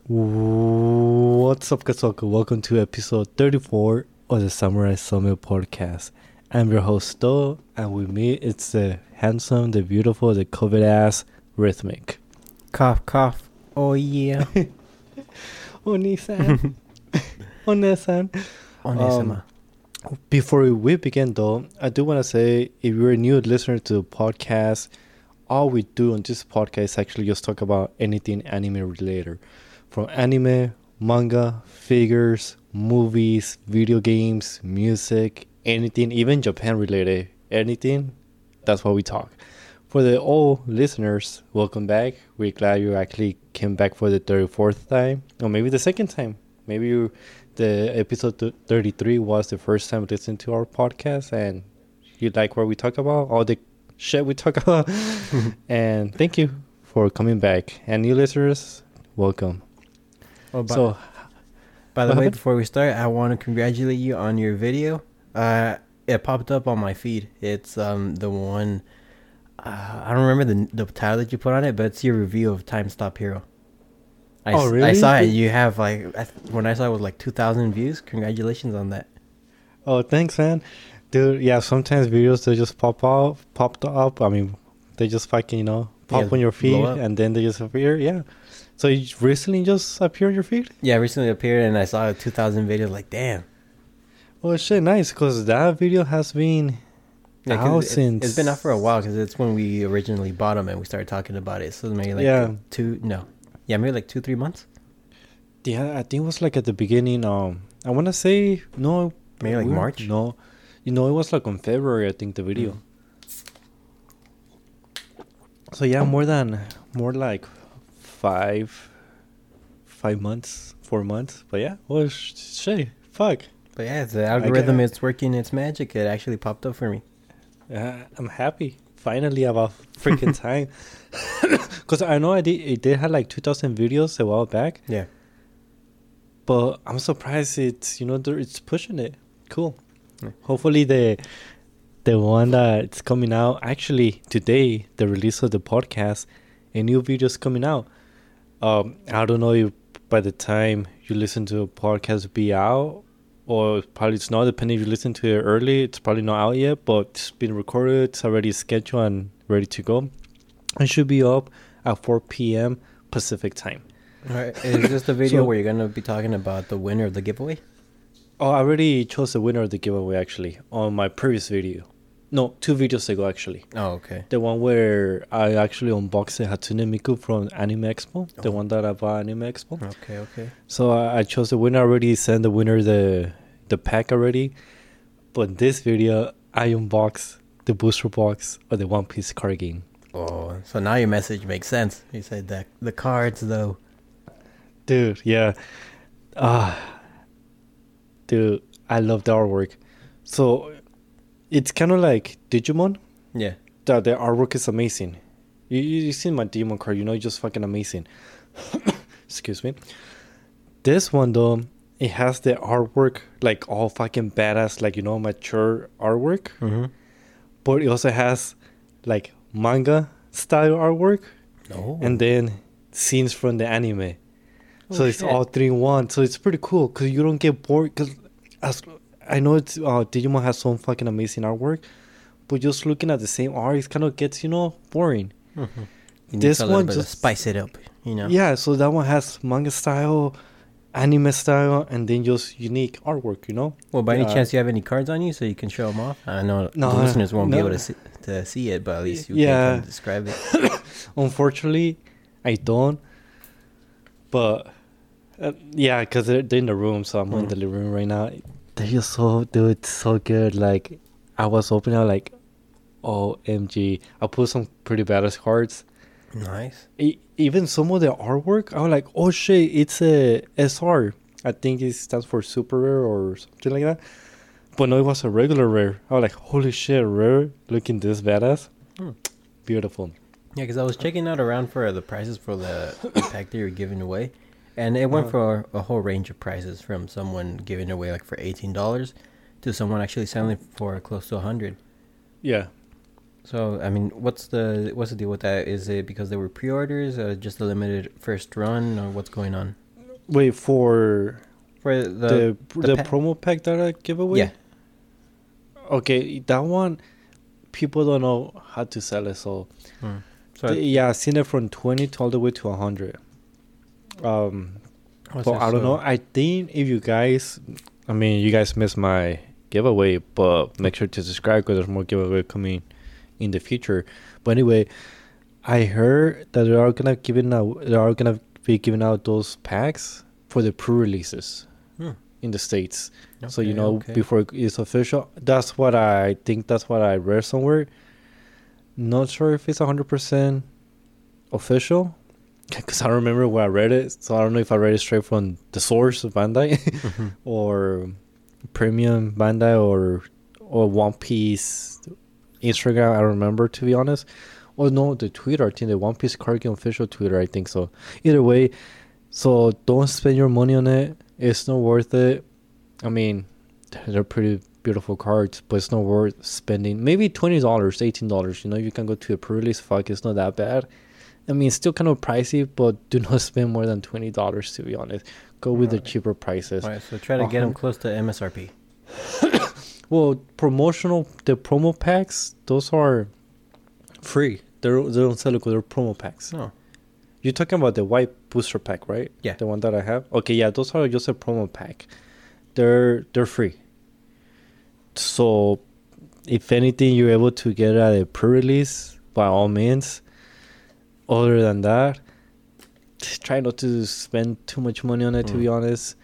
What's up, Kasoka? Welcome to episode 34 of the Samurai Summit podcast. I'm your host, Do, and with me, it's the handsome, the beautiful, the COVID ass Rhythmic. Cough, cough. Oh, yeah. Oni-san. One-san. Onesima. Before we begin, though, I do want to say if you're a new listener to the podcast, all we do on this podcast is actually just talk about anything anime related. From anime, manga, figures, movies, video games, music, anything, even Japan related, anything, that's what we talk. For the old listeners, welcome back. We're glad you actually came back for the 34th time, or maybe the second time. Maybe the episode 33 was the first time listening to our podcast and you like what we talk about, all the shit we talk about. And thank you for coming back. And new listeners, welcome. Oh, what by the way, happened? before we start, I want to congratulate you on your video. It popped up on my feed. It's the one. I don't remember the title that you put on it, but it's your review of Time Stop Hero. Oh, really? I saw it. You have when I saw it was like 2,000 views. Congratulations on that. Oh, thanks, man. Dude, yeah, sometimes videos, they just popped up. I mean, they just fucking, pop Yeah, on your feed blow up. and then they just appear. Yeah. So you recently just appeared on your feed? Yeah, recently appeared and I saw 2,000 videos. Like, damn. Oh, shit, nice. Because that video has been Yeah, 'cause out it's since... been out for a while because it's when we originally bought them and we started talking about it. So maybe maybe like 2-3 months. Yeah, I think it was like at the beginning. I want to say, no. Maybe like March? No. It was like on February, I think, the video. So yeah, more like 5 months, 4 months. But yeah, well, shit, fuck. But yeah, the algorithm is working its magic. It actually popped up for me. I'm happy. Finally, about freaking time. Because I know it did have like 2,000 videos a while back. Yeah. But I'm surprised it's pushing it. Cool. Yeah. Hopefully the one that's coming out, actually today, the release of the podcast, a new video is coming out. I don't know if by the time you listen to a podcast be out, or probably it's not, depending if you listen to it early, it's probably not out yet, but it's been recorded, it's already scheduled and ready to go. It should be up at 4 p.m. Pacific time. All right. Is this the video So- where you're going to be talking about the winner of the giveaway? Oh, I already chose the winner of the giveaway, actually, on my previous video. No, 2 videos ago, actually. Oh, okay. The one where I actually unboxed the Hatsune Miku from Anime Expo. The one that I bought at Anime Expo. Okay. So I chose the winner. I already sent the winner the pack already. But in this video, I unboxed the booster box of the One Piece card game. Oh, so now your message makes sense. You said that the cards, though. Dude, yeah. Dude, I love the artwork. So it's kind of like Digimon. Yeah. The artwork is amazing. You seen my Digimon card, it's just fucking amazing. Excuse me. This one, though, it has the artwork like all fucking badass, like, mature artwork. Mm-hmm. But it also has like manga style artwork. Oh. And then scenes from the anime. Oh, So it's shit. all 3 in 1. So it's pretty cool because you don't get bored. Because I know it's Digimon has some fucking amazing artwork, but just looking at the same art, it kind of gets boring. Mm-hmm. You This need a little one bit to just- spice it up, Yeah, so that one has manga style, anime style, and then just unique artwork. Well, by any Yeah. chance, you have any cards on you so you can show them off? I know No, the listeners won't be no. able to see it, but at least you Yeah. can describe it. Unfortunately, I don't. But yeah, because they're in the room, so I'm in the living room right now. They're just so good. Like, I was opening out like, OMG. I put some pretty badass cards. Nice. Even some of the artwork, I was like, oh shit, it's a SR. I think it stands for super rare or something like that. But no, it was a regular rare. I was like, holy shit, rare looking this badass. Beautiful. Yeah, because I was checking out around for the prices for the pack that you're giving away. And it went for a whole range of prices, from someone giving away like for $18 to someone actually selling for close to 100. Yeah. So I mean, what's the deal with that? Is it because they were pre-orders, or just a limited first run, or what's going on? Wait, for For the promo pack that I give away? Yeah. Okay, that one, people don't know how to sell it, so... So yeah, I've seen it from 20 to all the way to 100. But I don't know. I think if you guys... I mean, you guys missed my giveaway, but make sure to subscribe because there's more giveaway coming in the future. But anyway, I heard that they are gonna be giving out those packs for the pre-releases in the States. Okay, So before it's official. That's what I think. That's what I read somewhere. Not sure if it's 100% official, because I don't remember where I read it. So I don't know if I read it straight from the source of Bandai or Premium Bandai or One Piece Instagram. I don't remember, to be honest. Or no, the Twitter. I think the One Piece card game official Twitter. I think so. Either way, so don't spend your money on it. It's not worth it. I mean, they're pretty beautiful cards, but it's not worth spending maybe $20, $18. You can go to a pre-release. Fuck, it's not that bad. I mean, it's still kind of pricey, but do not spend more than $20, to be honest. Go with the cheaper prices. All right, so try to get them close to MSRP. Well, the promo packs, those are free. They don't sell it because they're promo packs. No. You're talking about the white booster pack, right? Yeah. The one that I have? Okay, yeah, those are just a promo pack. They're free. So, if anything, you're able to get at a pre-release, by all means. Other than that, try not to spend too much money on it, to be honest.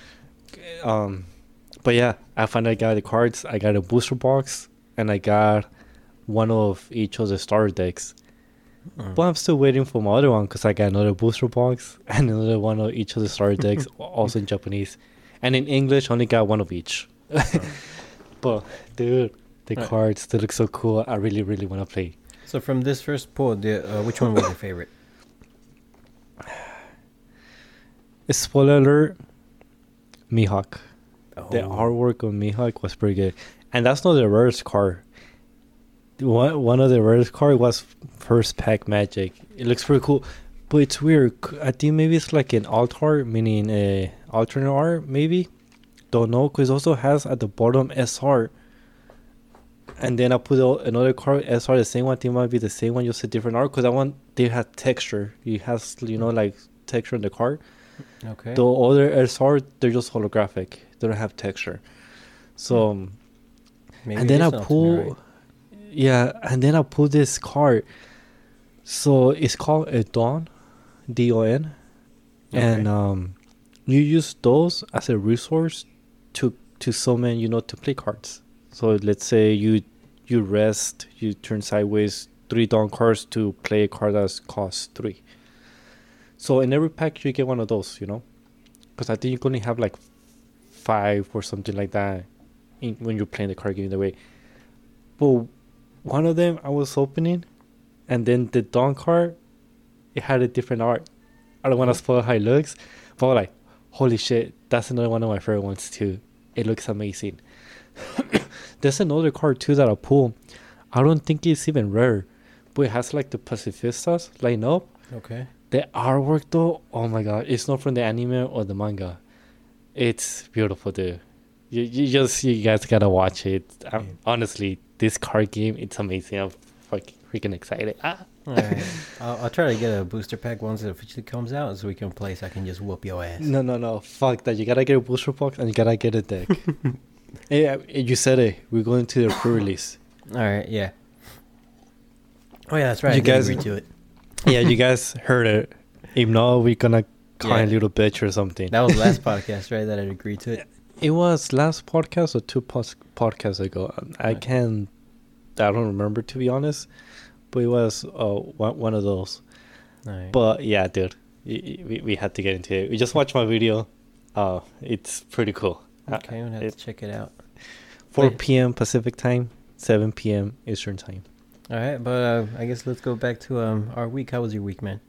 But yeah, I finally got the cards. I got a booster box, and I got one of each of the starter decks. But I'm still waiting for my other one because I got another booster box and another one of each of the starter decks, also in Japanese. And in English, only got one of each. But, dude, the cards, they look so cool. I really, really want to play. So from this first pull, which one was your favorite? Spoiler alert, Mihawk. Oh. The artwork of Mihawk was pretty good. And that's not the rarest card. One of the rarest card was First Pack Magic. It looks pretty cool. But it's weird. I think maybe it's like an alt art, meaning a alternate art, maybe. Don't know, because it also has at the bottom SR. And then I put another card, SR, the same one. I think it might be the same one, just a different art. Because that one, they have texture. It has, like texture in the card. Okay. The other SR, they're just holographic. They don't have texture. So, Maybe and then I it is pull... right? Yeah, and then I pull this card. So it's called a Dawn, DON, and you use those as a resource to summon, to play cards. So let's say you rest, you turn sideways 3 Dawn cards to play a card that costs 3. So in every pack you get one of those, because I think you can only have like 5 or something like that when you're playing the card game the way. But one of them I was opening, and then the Dawn card, it had a different art. I don't want to spoil how it looks, but like, holy shit, that's another one of my favorite ones too. It looks amazing. There's another card too that I pull. I don't think it's even rare, but it has like the Pacifistas line up. Okay. The artwork though, oh my god, it's not from the anime or the manga. It's beautiful, dude. You guys gotta watch it. Honestly, this card game, it's amazing. I'm freaking excited. Alright. I'll try to get a booster pack once it officially comes out so we can play so I can just whoop your ass. No. Fuck that. You gotta get a booster box and you gotta get a deck. Yeah, you said it. We're going to the pre-release. Alright, yeah. Oh yeah, that's right. You guys agree to it. Yeah, you guys heard it. If not, we're gonna call a little bitch or something. That was last podcast, right? That I agreed to it. It was last podcast or 2 podcasts ago. I don't remember, to be honest. But it was one of those. Right. But yeah, dude, we had to get into it. We just watched my video. It's pretty cool. Okay, I'm gonna have to check it out. 4 p.m. Pacific time, 7 p.m. Eastern time. All right, but I guess let's go back to our week. How was your week, man?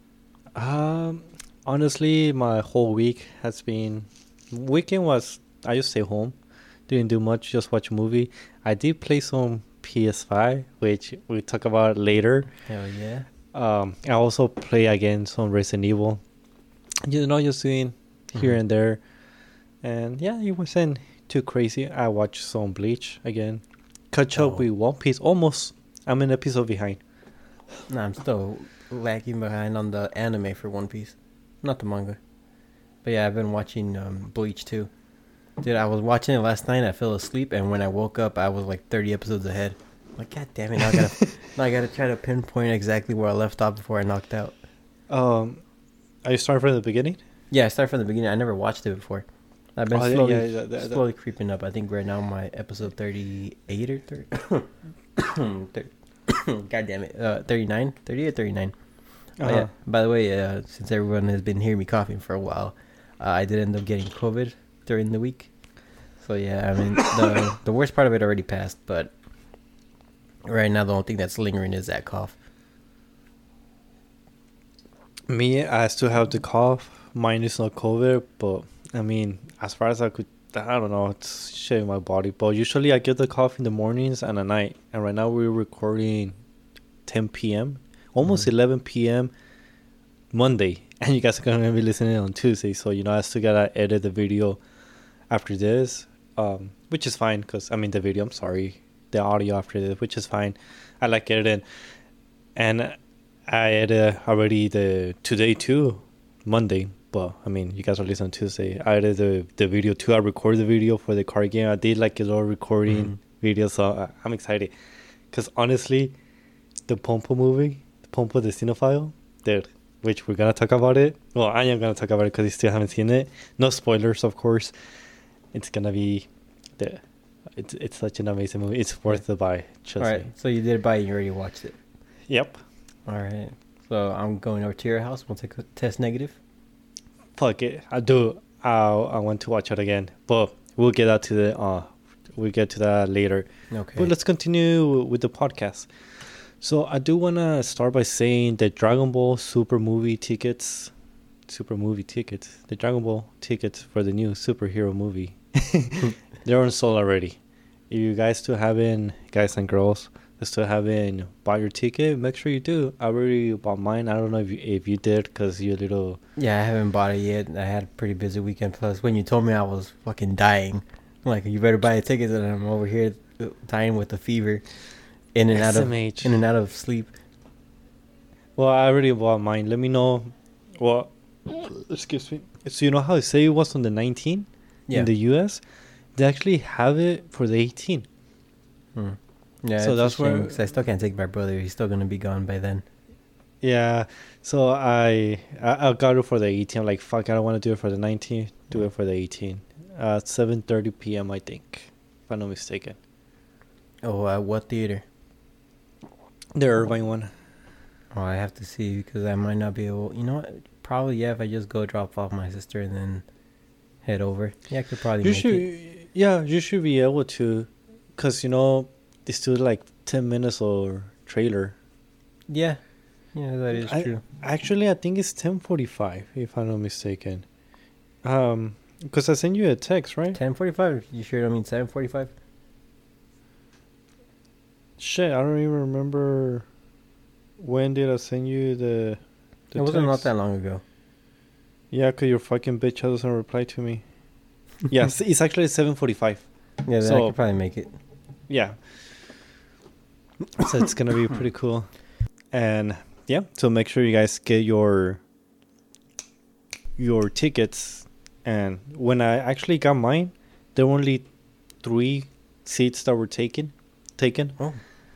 Honestly, my whole week has been... Weekend was... I just stay home. Didn't do much, just watch a movie. I did play some PS5, which we'll talk about later. Hell yeah. I also play again some Resident Evil. Just doing here and there. And yeah, it wasn't too crazy. I watched some Bleach again. Catch up with One Piece. Almost. I'm an episode behind. Nah, I'm still lagging behind on the anime for One Piece. Not the manga. But yeah, I've been watching Bleach too. Dude, I was watching it last night. I fell asleep, and when I woke up, I was like 30 episodes ahead. I'm like, God damn it! Now I gotta try to pinpoint exactly where I left off before I knocked out. Are you starting from the beginning? Yeah, I started from the beginning. I never watched it before. I've been slowly creeping up. I think right now my episode 38 or 30. God damn it. 39? 30 or 39? Yeah. By the way, since everyone has been hearing me coughing for a while, I did end up getting COVID during the week. So yeah, I mean, the worst part of it already passed, but right now the only thing that's lingering is that cough. Me, I still have the cough. Mine is not COVID, but I mean, as far as I don't know, it's shit in my body. But usually I get the cough in the mornings and at night. And right now we're recording 10 p.m., almost 11 p.m. Monday. And you guys are going to be listening on Tuesday. So, I still got to edit the video after this, which is fine because, the video, I'm sorry, the audio after this, which is fine. I like editing. And I edited already today too, Monday. But, you guys are listening on Tuesday. I edited the video too. I recorded the video for the card game. I did like a little recording video. So I'm excited. Because honestly, the Pompo movie, the Pompo the Cinephile, dude, which we're going to talk about it. Well, I am going to talk about it because I still haven't seen it. No spoilers, of course. It's going to be... It's such an amazing movie. It's worth the buy. All right. So you did buy it. You already watched it. Yep. All right. So I'm going over to your house. We'll take a test negative. Fuck it. I do. I want to watch it again. But we'll get that we'll get to that later. Okay. But let's continue with the podcast. So I do want to start by saying the Dragon Ball the Dragon Ball tickets for the new superhero movie, they're on sale already. If you guys guys and girls, still haven't bought your ticket, make sure you do. I already bought mine. I don't know if you did because you're a little... Yeah, I haven't bought it yet. I had a pretty busy weekend. Plus, when you told me I was fucking dying, I'm like, you better buy a ticket, and I'm over here dying with a fever. In and out of sleep. Well, I already bought mine. Let me know. Well, excuse me. So you know how I say it was on the 19th in the US? They actually have it for the 18th. Yeah, so that's where... Because I still can't take my brother. He's still going to be gone by then. Yeah. So I got it for the 18th. I'm like, fuck, I don't want to do it for the 19th. Do it for the 18th. 7:30 p.m., I think. If I'm not mistaken. Oh, what theater? The Irvine one. Oh, I have to see because I might not be able... You know what? Probably, yeah, if I just go drop off my sister and then head over. Yeah, I could probably make it. Yeah, you should be able to. Because, it's still like 10 minutes or trailer. Yeah. Yeah, that is true. Actually, I think it's 10:45, if I'm not mistaken. Because I sent you a text, right? 10:45? You sure don't mean 7:45? Shit, I don't even remember when did I send you the it wasn't not that long ago. Yeah, because your fucking bitch doesn't reply to me. Yes, it's actually 7:45. Yeah, then I could probably make it. Yeah. So it's going to be pretty cool. And yeah, so make sure you guys get your tickets. And when I actually got mine, there were only 3 seats that were taken. Oh.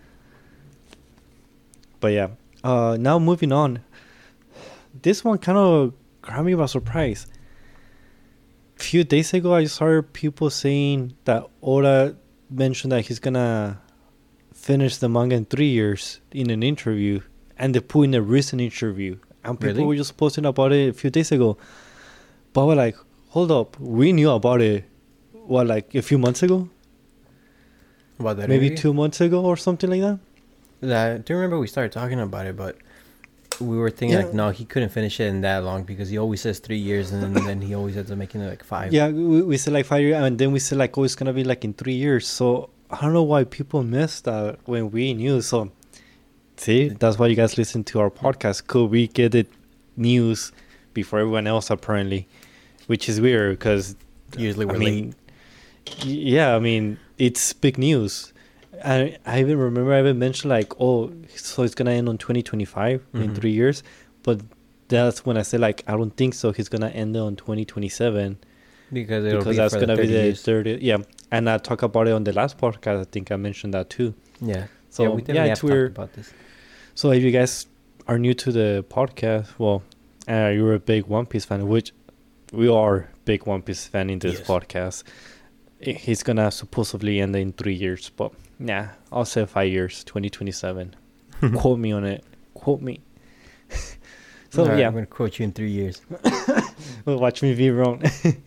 But yeah, now moving on. This one kind of grabbed me by surprise. A few days ago, I saw people saying that Oda mentioned that he's gonna finish the manga in 3 years in an interview, and they put in a recent interview, and people were just posting about it a few days ago. But we're like, hold up, we knew about it. What, like a few months ago? About that? Maybe 2 months ago or something like that. I do remember we started talking about it, but we were thinking like, no, he couldn't finish it in that long because he always says 3 years, and then he always ends up making it like 5. Yeah, we said like 5 years, and then we said like, oh, it's gonna be like in 3 years. So I don't know why people missed that when we knew. So see, that's why you guys listen to our podcast. Cool, we get the news before everyone else apparently. which is weird because Usually we're I late. mean, yeah, I mean, it's big news. I even remember I even mentioned like, oh, so it's gonna end on 2025 in Mhm. 3 years, but that's when I said like, I don't think so. He's gonna end on 2027 Because it'll because be that's for the gonna be 30 the years. 30. Yeah, and I talked about it on the last podcast. I think I mentioned that too. Yeah. So yeah, we definitely have it's to talk weird. about this. So if you guys are new to the podcast, well, you're a big One Piece fan, which we are big One Piece fan in this Yes. podcast. He's gonna supposedly end in 3 years, but nah, I'll say 5 years, 2027. Quote me on it. Quote me. So Alright, yeah, I'm gonna quote you in 3 years. watch me be wrong.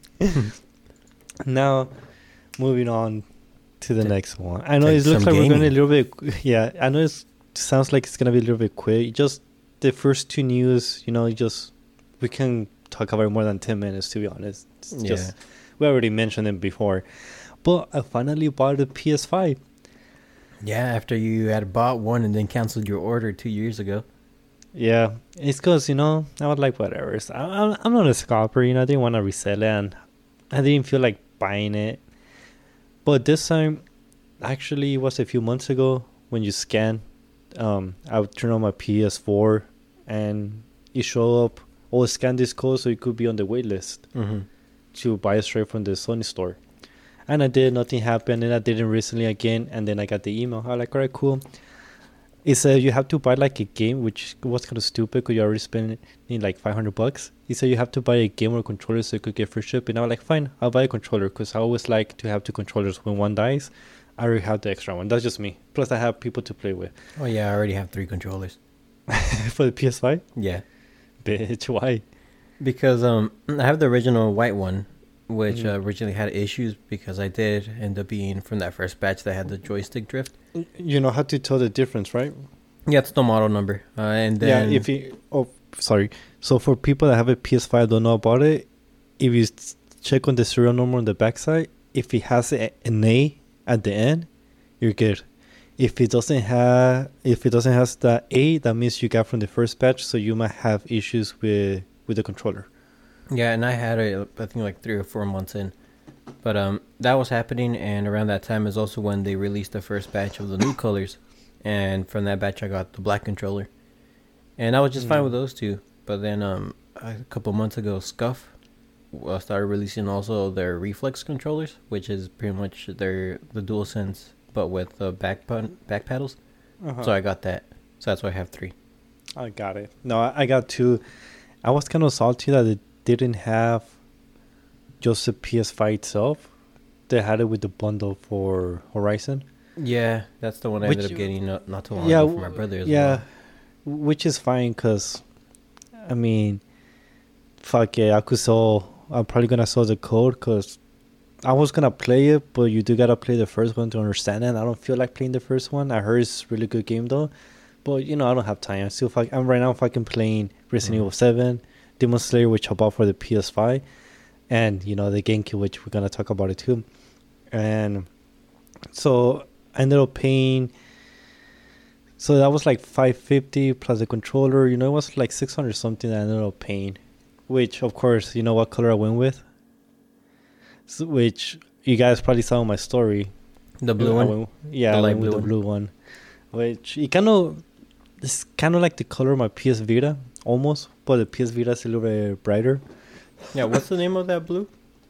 Now, moving on to the To- next one. I know to it looks some like we're going a gaming. little bit. Yeah, I know it sounds like it's gonna be a little bit quick. Just the first two news, we can talk about it more than 10 minutes. To be honest, it's Yeah. just we already mentioned them before. But I finally bought a PS5. Yeah, after you had bought one and then canceled your order 2 years ago. Yeah, it's because I was like whatever. So I'm not a scalper. I didn't want to resell it, and I didn't feel like buying it. But this time, actually, it was a few months ago when you scan. I would turn on my PS4, and it showed up. Oh, scan this code so it could be on the wait list Mm-hmm. to buy it straight from the Sony store. And I did. Nothing happened. And I did it recently again, and then I got the email. I was like, alright, cool. It said you have to buy like a game, which was kind of stupid because you already spent like $500. He said you have to buy a game or controller so you could get free shipping. I was like, fine, I'll buy a controller because I always like to have two controllers. When one dies, I already have the extra one. That's just me. Plus, I have people to play with. Oh yeah, I already have 3 controllers. For the PS5, Yeah. bitch, why? Because I have the original white one, which Mhm. originally had issues because I did end up being from that first batch that had the joystick drift. You know how to tell the difference, right? Yeah, it's the model number. And then Yeah, if you sorry. So for people that have a PS5 don't know about it, if you check on the serial number on the backside, if it has an A at the end, you're good. If it doesn't have that A, that means you got from the first batch, so you might have issues with the controller. yeah, and I had it I think like 3 or 4 months in. But that was happening, and around that time is also when they released the first batch of the new colors. And from that batch I got the black controller. And I was just fine with those two. But then a couple months ago, Scuff started releasing also their reflex controllers, which is pretty much the DualSense but with the back paddles. So I got that. So that's why I have 3. I got it. No, I got 2. I was kind of salty that it didn't have just the PS5 itself. They had it with the bundle for Horizon. Yeah, that's the one I Which- ended up getting not too long Yeah, ago for my brother as yeah, well. which is fine because, I mean, fuck yeah, I'm probably gonna sell the code because I was gonna play it, but you do gotta play the first one to understand it. I don't feel like playing the first one. I heard it's a really good game though, but I don't have time. I'm right now fucking playing Resident Evil 7, Demon Slayer, which I bought for the PS5, and the GameCube, which we're gonna talk about it too. And so I ended up paying. So that was like $550 plus the controller. It was like 600 something that I ended up paying. Which, of course, you know what color I went with? Which you guys probably saw in my story. The blue one? Yeah, The I light went with blue the blue one. Which it's kind of like the color of my PS Vita, almost. But the PS Vita is a little bit brighter. Yeah, what's the name of that blue?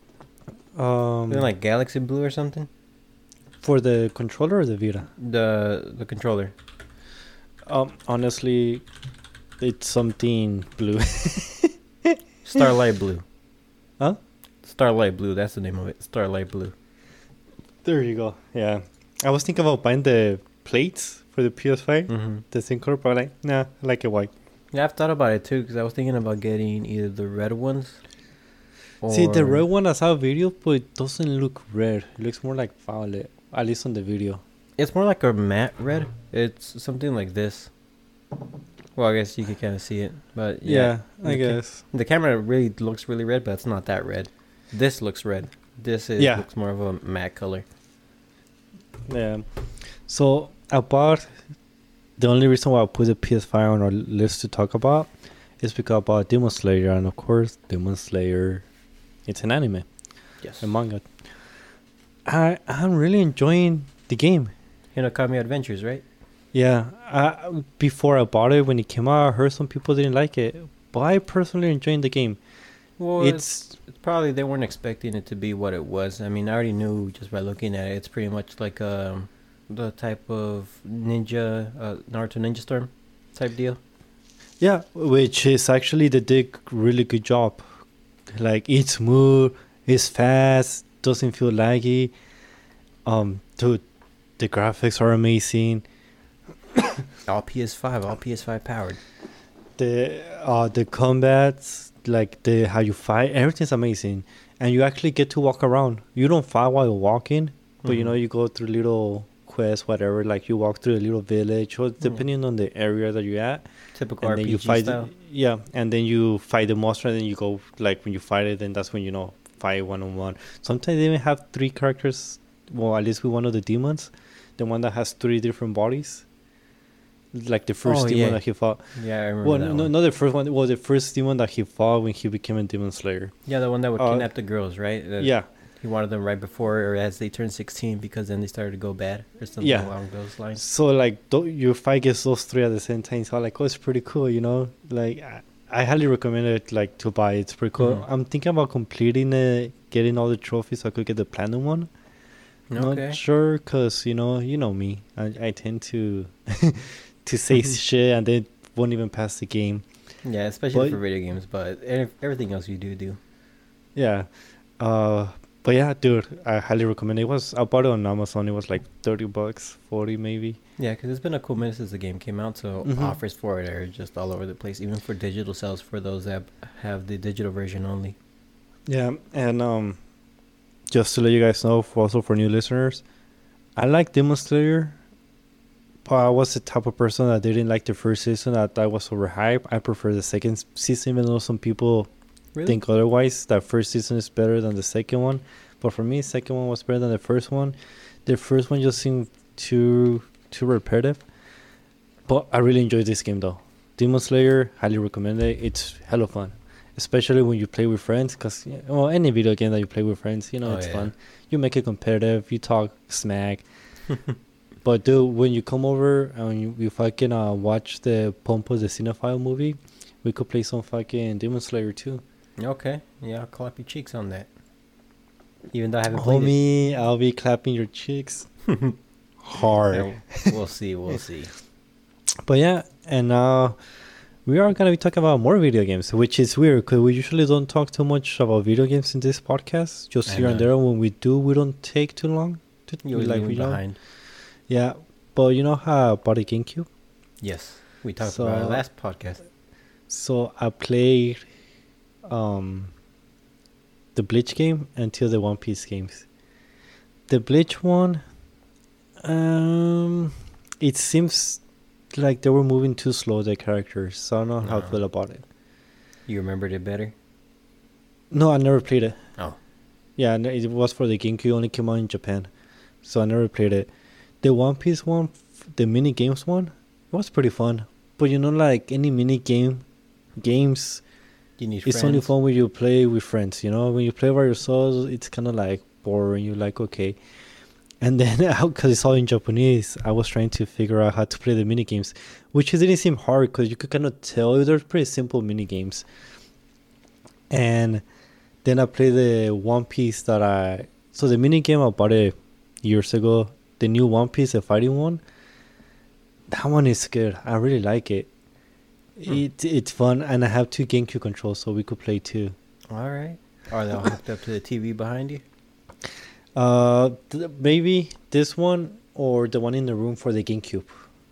Isn't it like Galaxy Blue or something? For the controller or the Vita? The controller. Honestly, it's something blue. Starlight Blue. Huh? Starlight Blue, that's the name of it. Starlight Blue. There you go. Yeah. I was thinking about buying the plates for the PS5. Mm-hmm. The same color, but nah, I like it white. Yeah, I've thought about it too, because I was thinking about getting either the red ones. See, the or- red one, I saw a video, but it doesn't look red. It looks more like violet, at least on the video. It's more like a matte red. It's something like this. Well, I guess you could kind of see it, but Yeah, I Okay. guess. The camera really looks really red, but it's not that red. This looks red. This Yeah. looks more of a matte color. Yeah. So I bought. The only reason why I put the PS5 on our list to talk about is because I bought Demon Slayer, and of course, Demon Slayer It's an anime, Yes. a manga. I'm really enjoying the game. Hinokami Adventures, right? Yeah, before I bought it when it came out, I heard some people didn't like it, but I personally enjoying the game. Well, It's it's probably they weren't expecting it to be what it was. I mean, I already knew just by looking at it. It's pretty much like the type of ninja, Naruto Ninja Storm type deal. yeah, which is actually they did really good job. Like it's smooth, it's fast, doesn't feel laggy. Dude, the graphics are amazing. All PS5 powered. The combats, like the how you fight, everything's amazing, and you actually get to walk around. You don't fight while you're walking, but you know Mhm. you go through little quests, whatever. Like you walk through a little village, or depending on the area that you're at, Typical and then you RPG fight. style. Yeah, and then you fight the monster, and then you go like when you fight it, then that's when fight 1-on-1. Sometimes they even have 3 characters. Well, at least with one of the demons, the one that has 3 different bodies. Like the first Oh, demon yeah. that he fought. Yeah, I remember Well, that no, one. not the first one. Well, the first demon that he fought when he became a demon slayer. Yeah, the one that would Uh, kidnap the girls, right? Yeah, He wanted them right before or as they turned 16 because then they started to go bad or something Yeah. along those lines. so like you fight against those 3 at the same time. So I'm like, oh, it's pretty cool, Like I highly recommend it, like to buy. It's pretty cool. Mhm. I'm thinking about completing it, getting all the trophies so I could get the platinum one. Okay. Not sure, cause you know me. I tend to to say shit and then won't even pass the game. Yeah, especially But- for video games, but everything else you do. Yeah. But yeah, dude, I highly recommend it. I bought it on Amazon. It was like $30, 40 maybe. Yeah, because it's been a cool minute since the game came out, so Mhm. offers for it are just all over the place, even for digital sales for those that have the digital version only. Yeah, and just to let you guys know, also for new listeners, I like Demon Slayer, but I was the type of person that didn't like the first season. That was overhyped. I prefer the second season, even though some people Really? think otherwise. That first season is better than the second one, but for me, second one was better than the first one. The first one just seemed too repetitive, but I really enjoyed this game though. Demon Slayer, highly recommend it. It's hella fun, especially when you play with friends. Cause any video game that you play with friends, Oh, it's yeah. fun. You make it competitive. You talk smack. But dude, when you come over and you fucking watch the Pompos the Cinephile movie, we could play some fucking Demon Slayer too. Okay, yeah, I'll clap your cheeks on that. Even though I haven't played Homie, I'll be clapping your cheeks it. hard. Yeah, we'll see. But yeah, and we are gonna be talking about more video games, which is weird because we usually don't talk too much about video games in this podcast. Just I here and know. there. When we do, we don't take too long. You always leave me know. behind. Yeah, but you know how I bought a GameCube? Yes, we talked So- about it last podcast. So I played the Bleach game until the One Piece games. The Bleach one, it seems like they were moving too slow, the characters. So I don't know how I No. feel about it. You remembered it better? No, I never played it. Oh. Yeah, it was for the GameCube. It only came out in Japan, so I never played it. The One Piece one, the mini games one, it was pretty fun. But like any mini games, You need it's friends. only fun when you play with friends. When you play by yourself, it's kind of like boring. You're like, okay. And then, because it's all in Japanese, I was trying to figure out how to play the mini games, which didn't seem hard because you could kind of tell they're pretty simple mini games. And then I played the One Piece so the mini game I bought it years ago, the new One Piece, the fighting one. That one is good. I really like it. It's fun, and I have 2 GameCube controls, so we could play 2. All right. Are they all hooked up to the TV behind you? Maybe this one or the one in the room for the GameCube.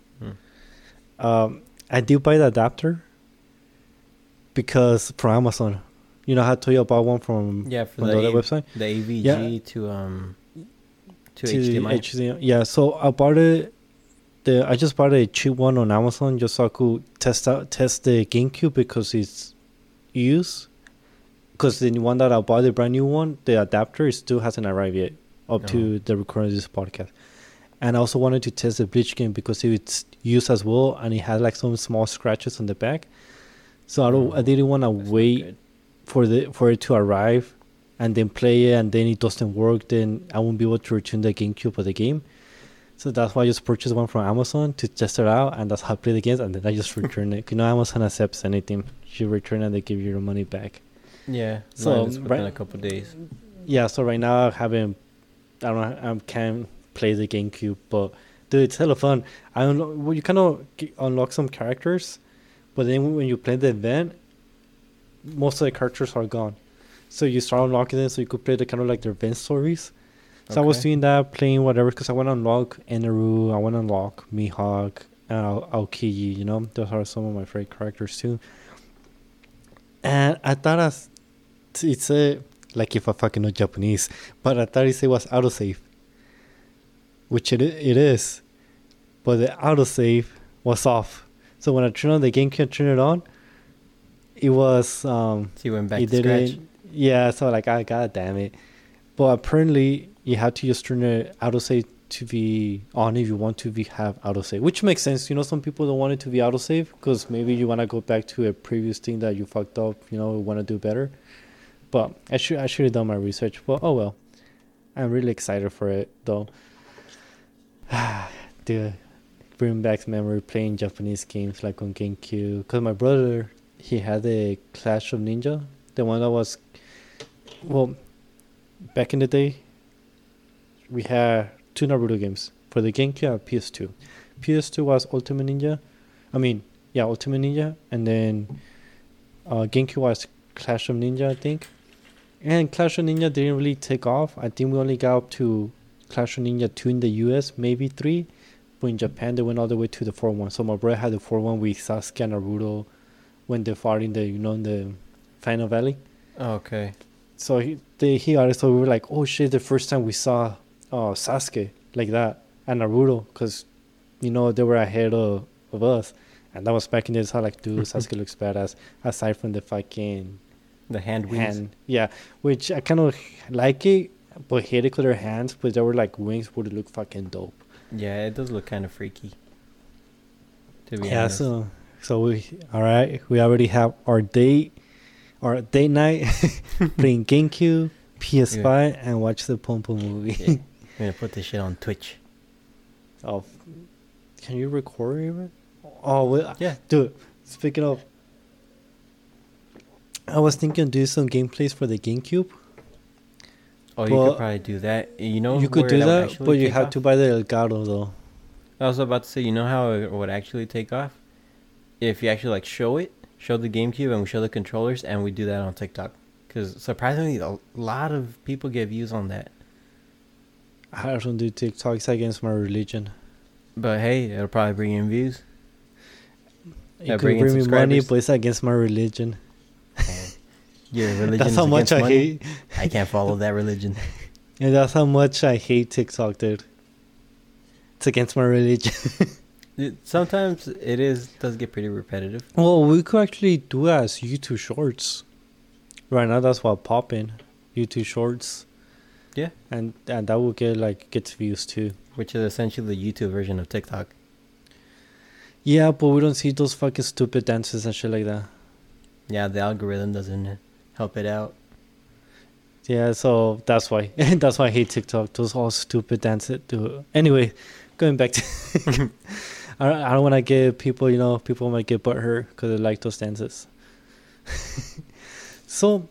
I did buy the adapter because from Amazon. You know how I told you about one from Yeah, for the other website? the AVG Yeah. to HDMI. HDMI. Yeah, so I bought it. I just bought a cheap one on Amazon just so I could test the GameCube because it's used. Because the one that I bought, the brand new one, the adapter still hasn't arrived yet up to the recording of this podcast. And I also wanted to test the Bleach game because it's used as well, and it had like some small scratches on the back. So I didn't want to That's not wait good. for it to arrive and then play it, and then it doesn't work, then I won't be able to return the GameCube or the game. So that's why I just purchased one from Amazon to test it out, and that's how I play the games, and then I just return it. You know, Amazon accepts anything. You return and they give you your money back. Yeah. So It's within a couple days. Yeah, so right now I can't play the GameCube, but dude, it's hella fun. You kind of unlock some characters, but then when you play the event, most of the characters are gone. So you start unlocking them, so you could play the kind of like the event stories. So I was doing that, playing whatever, because I want to unlock Eneru, I want to unlock Mihawk, and Aokiji, you know? Those are some of my favorite characters too. And I thought it's like if I fucking know Japanese, but I thought it was autosave, which it is. But the autosave was off. So when I turned on the GameCube, turn it on, it was... So you went back it to scratch? Yeah, so like, god damn it. But apparently, you have to just turn the autosave to be on if you want to have autosave, which makes sense. You know, some people don't want it to be autosave because maybe you want to go back to a previous thing that you fucked up, you know, want to do better. But I should have done my research. But oh well. I'm really excited for it, though. Dude, bring back memory playing Japanese games like on GameCube. Because my brother, he had the Clash of Ninja. The one that was... Well, back in the day, we had 2 Naruto games for the GameCube and PS2. PS2 was Ultimate Ninja. Ultimate Ninja. And then GameCube was Clash of Ninja, I think. And Clash of Ninja didn't really take off. I think we only got up to Clash of Ninja 2 in the US, maybe 3. But in Japan, they went all the way to the 4-1. So my brother had the 4-1 with Sasuke and Naruto when they fought in the, in the Final Valley. Oh, okay. So so we were like, oh shit, the first time we saw Sasuke like that and Naruto, because, they were ahead of us. And that was back in the day. So like, dude, Sasuke looks badass, aside from the fucking... The hand wings. Yeah, which I kind of like it, but hate it because their hands, but they were like wings would look fucking dope. Yeah, it does look kind of freaky, to be honest. So we already have our date night playing GameCube, PS5, and watch the Pom Pom movie. Yeah. We're gonna put this shit on Twitch. Oh, can you record it? Oh, well, yeah, dude. Speaking of, I was thinking do some gameplays for the GameCube. Oh, you could probably do that. You could do that, but you have to buy the Elgato though. I was about to say, how it would actually take off? If you actually show the GameCube and we show the controllers and we do that on TikTok. Because surprisingly, a lot of people get views on that. I don't do TikTok. It's against my religion. But hey, it'll probably bring in views. It could bring me money, but it's against my religion. Your religion. That's how much I hate. I can't follow that religion. And that's how much I hate TikTok, dude. It's against my religion. Sometimes it does get pretty repetitive. Well, we could actually do it as YouTube Shorts. Right now, that's what popping. YouTube Shorts. Yeah. And that will gets views too. Which is essentially the YouTube version of TikTok. Yeah, but we don't see those fucking stupid dances and shit like that. Yeah, the algorithm doesn't help it out. Yeah, so that's why. That's why I hate TikTok. Those all stupid dances. Anyway, going back to... I don't want to get people, people might get butthurt because they like those dances. So,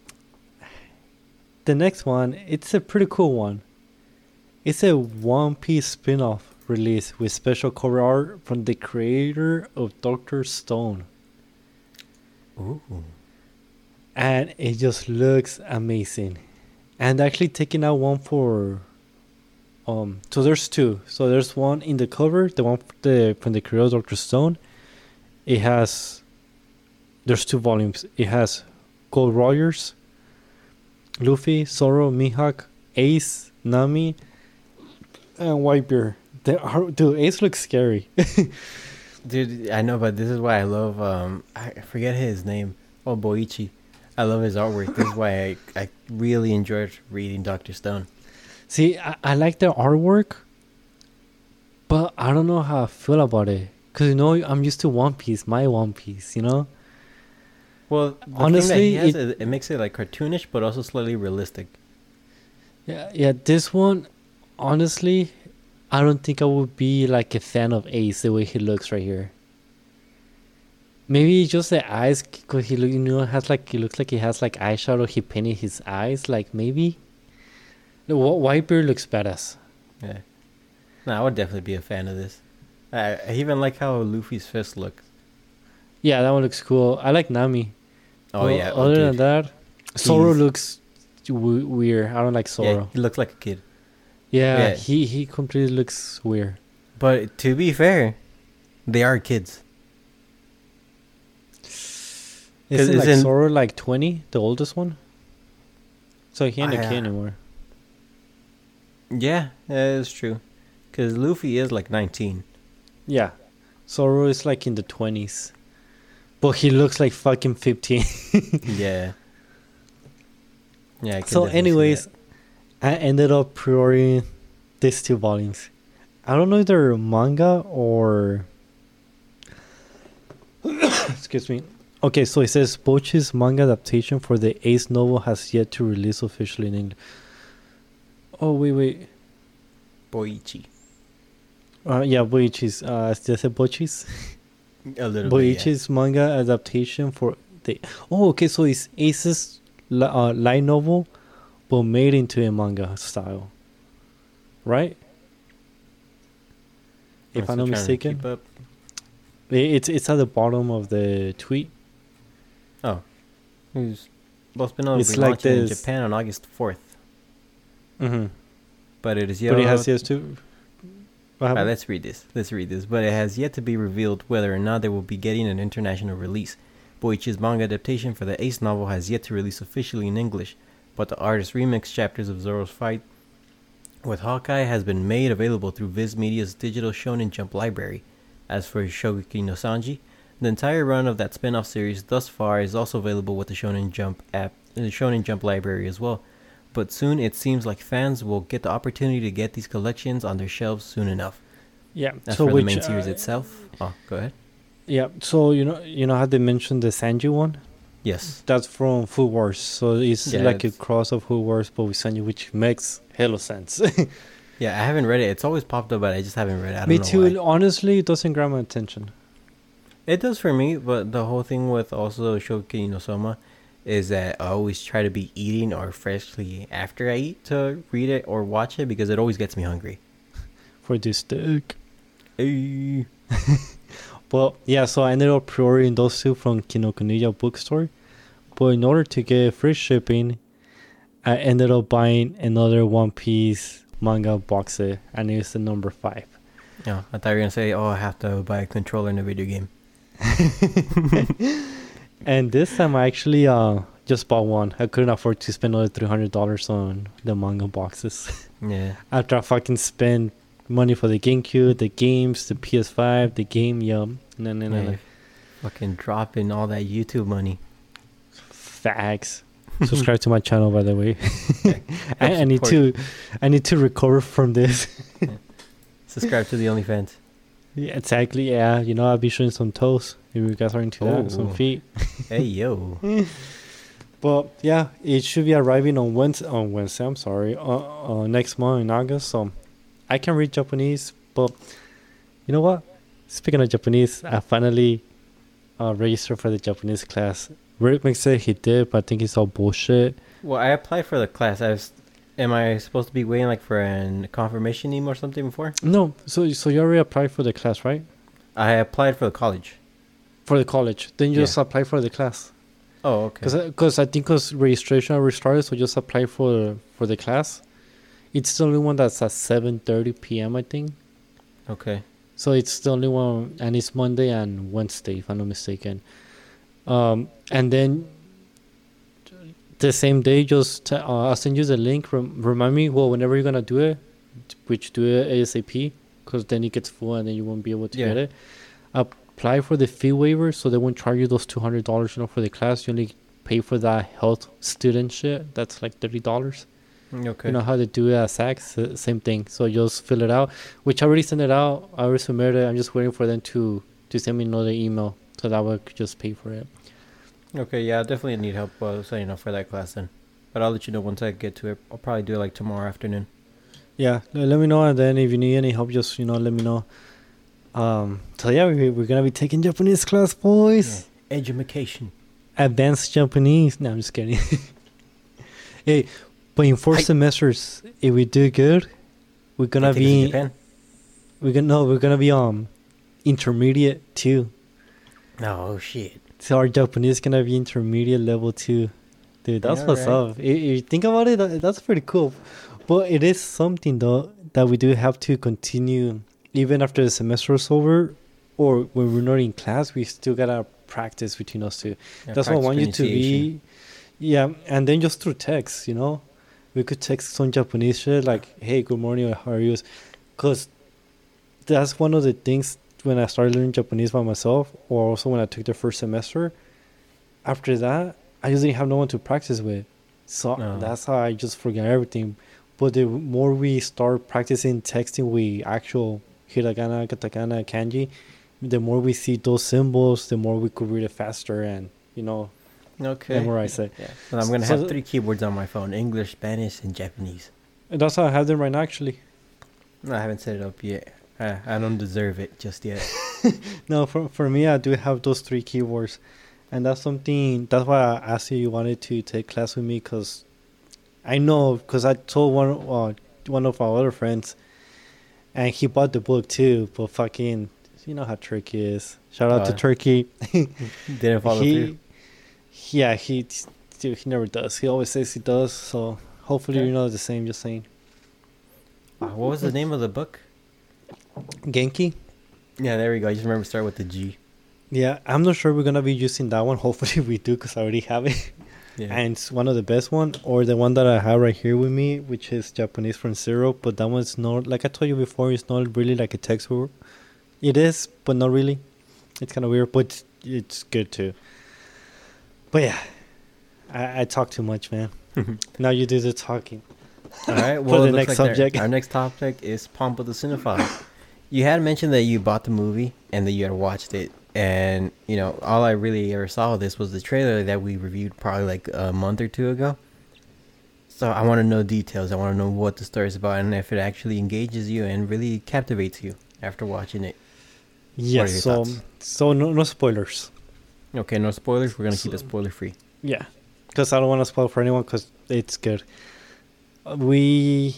the next one, it's a pretty cool one. It's a One Piece spin-off release with special cover art from the creator of Dr. Stone. Ooh. And it just looks amazing. And actually taking out one for... So there's 2. So there's one in the cover, the one from the creator of Dr. Stone. There's 2 volumes. It has Gold Warriors, Luffy, Zoro, Mihawk, Ace, Nami, and Whitebeard. Dude, Ace looks scary. Dude, I know, but this is why I love, I forget his name. Oh, Boichi. I love his artwork. This is why I really enjoyed reading Dr. Stone. See, I like the artwork, but I don't know how I feel about it. Because, I'm used to One Piece, my One Piece, Well, the Honestly, thing that he has, it makes it like cartoonish, but also slightly realistic. yeah, this one, honestly, I don't think I would be like a fan of Ace the way he looks right here. Maybe just the eyes, cause he look, has like he looks like he has like eyeshadow. He painted his eyes, like maybe. The Whitebeard looks badass. Yeah. No, I would definitely be a fan of this. I even like how Luffy's fist looks. Yeah, that one looks cool. I like Nami. Oh yeah. Other than that, Zoro He's- looks weird. I don't like Yeah, Zoro. he looks like a kid. Yeah, Yeah. he completely looks weird. But to be fair, they are kids. Isn't like isn't- Zoro like 20, the oldest one? So he ain't a Yeah. kid anymore. Yeah, that is true. Because Luffy is like 19. Yeah, Zoro is like in the 20s, but he looks like fucking 15. Yeah. Yeah. I can So, definitely see anyways, that. I ended up pre-ordering these 2 volumes. I don't know if they're manga or. Excuse me. Okay, so it says Bochi's manga adaptation for the Ace novel has yet to release officially in English. Oh, wait. Boichi. Yeah, Boichi's. Did I say Bochi's? A little bit. Yeah. Boichi's manga adaptation for the. Oh, okay, so it's Ace's light novel, but made into a manga style. Right? If I'm not still trying to mistaken. keep up. It's at the bottom of the tweet. Oh. Well, it's been on It's like launching in this- Japan on August 4th. Mm-hmm. But it is yet. But it has yes too. What happened? Let's read this. But it has yet to be revealed whether or not they will be getting an international release. Boichi's manga adaptation for the Ace novel has yet to release officially in English, but the artist remix chapters of Zoro's fight with Hawkeye has been made available through Viz Media's digital Shonen Jump library. As for Shogeki no Sanji, the entire run of that spin-off series thus far is also available with the Shonen Jump app, the Shonen Jump library as well. But soon it seems like fans will get the opportunity to get these collections on their shelves soon enough. Yeah. As So for which the main series itself, go ahead. yeah. So you know how they mentioned the Sanji one? Yes. That's from Food Wars. So it's Yeah, like a it's- cross of Food Wars, but with Sanji, which makes hella sense. Yeah, I haven't read it. It's always popped up, but I just haven't read it. I don't Me know too. why. Honestly, it doesn't grab my attention. It does for me, but the whole thing with also Shogeki no Soma is that I always try to be eating or freshly after I eat to read it or watch it because it always gets me hungry. For this stick. Hey. Well, yeah, so I ended up pre-ordering those 2 from Kinokuniya bookstore. But in order to get free shipping, I ended up buying another One Piece manga box set, and it's the number 5. Yeah, I thought you were gonna say, "Oh, I have to buy a controller in a video game." And this time I actually just bought one. I couldn't afford to spend another $300 on the manga boxes. Yeah. After I fucking spent money for the GameCube, the games, the PS5, the game, No. Yeah, fucking dropping all that YouTube money. Facts. Subscribe to my channel, by the way. I Help need support. I need to recover from this. Subscribe to the OnlyFans. Yeah, exactly. Yeah, I'll be showing some toes if you guys are into that, some Oh. feet. Hey yo. But yeah, it should be arriving on Wednesday. I'm sorry, next month in August. So I can read Japanese, but you know what? Speaking of Japanese, I finally registered for the Japanese class. Rick said he did, but I think it's all bullshit. Well, I applied for the class. Am I supposed to be waiting like for a confirmation email or something before? No, so you already applied for the class, right? I applied for the college. For the college, then you Yeah. just apply for the class. Oh, okay. Because I think because registration already started, so just apply for the class. It's the only one that's at 7:30 p.m. I think. Okay. So it's the only one, and it's Monday and Wednesday, if I'm not mistaken. And then the same day, just I'll send you the link. Remind me, well, whenever you're gonna do it, which do it ASAP, because then it gets full and then you won't be able to Yeah. get it. Apply for the fee waiver, so they won't charge you those $200, for the class. You only pay for that health student shit. That's like $30. Okay. You know how they do it at SACS? Same thing. So just fill it out, which I already sent it out. I already submitted it. I'm just waiting for them to send me another email so that way I could just pay for it. Okay, yeah, I definitely need help signing up for that class then. But I'll let you know once I get to it. I'll probably do it like tomorrow afternoon. Yeah, let me know, and then if you need any help, just let me know. So yeah, we're gonna be taking Japanese class, Yeah, boys. edumacation. Advanced Japanese. No, I'm just kidding. Hey, but in 4 semesters, if we do good, we're gonna They take us to be Japan? we're gonna be intermediate too. Oh shit. So our Japanese gonna be intermediate level 2. Dude, that's Yeah, what's right. up. If you think about it, that's pretty cool. But it is something though that we do have to continue even after the semester is over, or when we're not in class. We still gotta practice between us two. Yeah, That's why I practice want you to pronunciation. be, yeah, and then just through text, we could text some Japanese shit like, "Hey, good morning," or "How are you?" Because that's one of the things when I started learning Japanese by myself, or also when I took the first semester. After that, I just didn't have no one to practice with, so No. that's how I just forget everything. But the more we start practicing texting with actual hiragana, katakana, kanji, the more we see those symbols, the more we could read it faster and Okay. memorize it. Yeah. So I'm gonna have So 3 keyboards on my phone: English, Spanish, and Japanese. that's how I have them right now, actually. No, I haven't set it up yet. I don't deserve it just yet. No, for me, I do have those 3 keywords, and that's something. That's why I asked you wanted to take class with me, because I know, because I told one of our other friends, and he bought the book too. But fucking, you know how Turkey is. Shout out to Uh, Turkey. didn't follow through. Yeah, dude, he never does. He always says he does. So hopefully Okay. you know the same. Just saying. What was the name of the book? Genki. Yeah, there we go. I just remember start with the G. Yeah, I'm not sure we're gonna be using that one. Hopefully we do, because I already have it. Yeah. And it's one of the best one, or the one that I have right here with me, which is Japanese from Zero. But that one's not, like I told you before, it's not really like a textbook. It is, but not really. It's kind of weird, but it's good too. But yeah, I talk too much, man. Now you do the talking. All right. For Well, the it looks next like subject. our next topic is Pomp of the Cinephile. You had mentioned that you bought the movie and that you had watched it, and all I really ever saw of this was the trailer that we reviewed probably like a month or two ago. So I want to know details. I want to know what the story is about and if it actually engages you and really captivates you after watching it. Yes. your So thoughts? no spoilers. Okay, no spoilers. We're gonna keep it So- spoiler free. Yeah, because I don't want to spoil for anyone, because it's good. We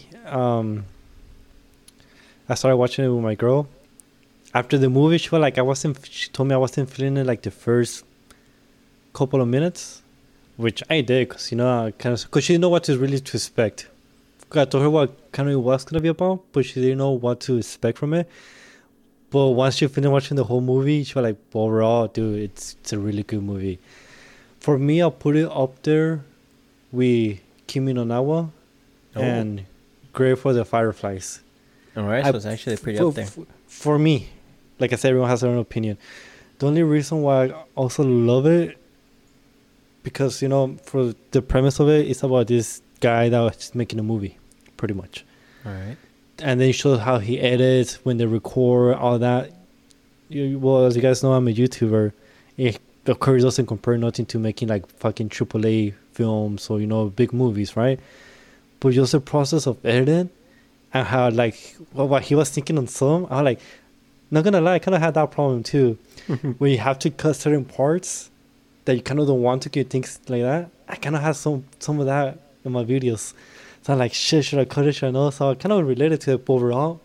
I started watching it with my girl. After the movie, she was like, she told me I wasn't feeling it like the first couple of minutes, which I did, because because she didn't know what to really to expect. I told her what kind of it was gonna be about, but she didn't know what to expect from it. But once she finished watching the whole movie, she was like, overall, dude, it's a really good movie. For me, I'll put it up there with Kimi no Nawa Oh. and Grave for the Fireflies. All right, so it's actually pretty up there. For me, like I said, everyone has their own opinion. The only reason why I also love it, because for the premise of it, it's about this guy that was making a movie, pretty much, All right. and then it shows how he edits, when they record, all that. Well, as you guys know, I'm a YouTuber. It of course doesn't compare nothing to making like fucking AAA films or big movies, right? But just the process of editing, and how like what he was thinking on some, I was like, not gonna lie, I kind of had that problem too, where you have to cut certain parts that you kind of don't want to get things like that. I kind of have some of that in my videos, so I'm like, shit, should I cut it? Should I not? So I kind of related to it, but overall,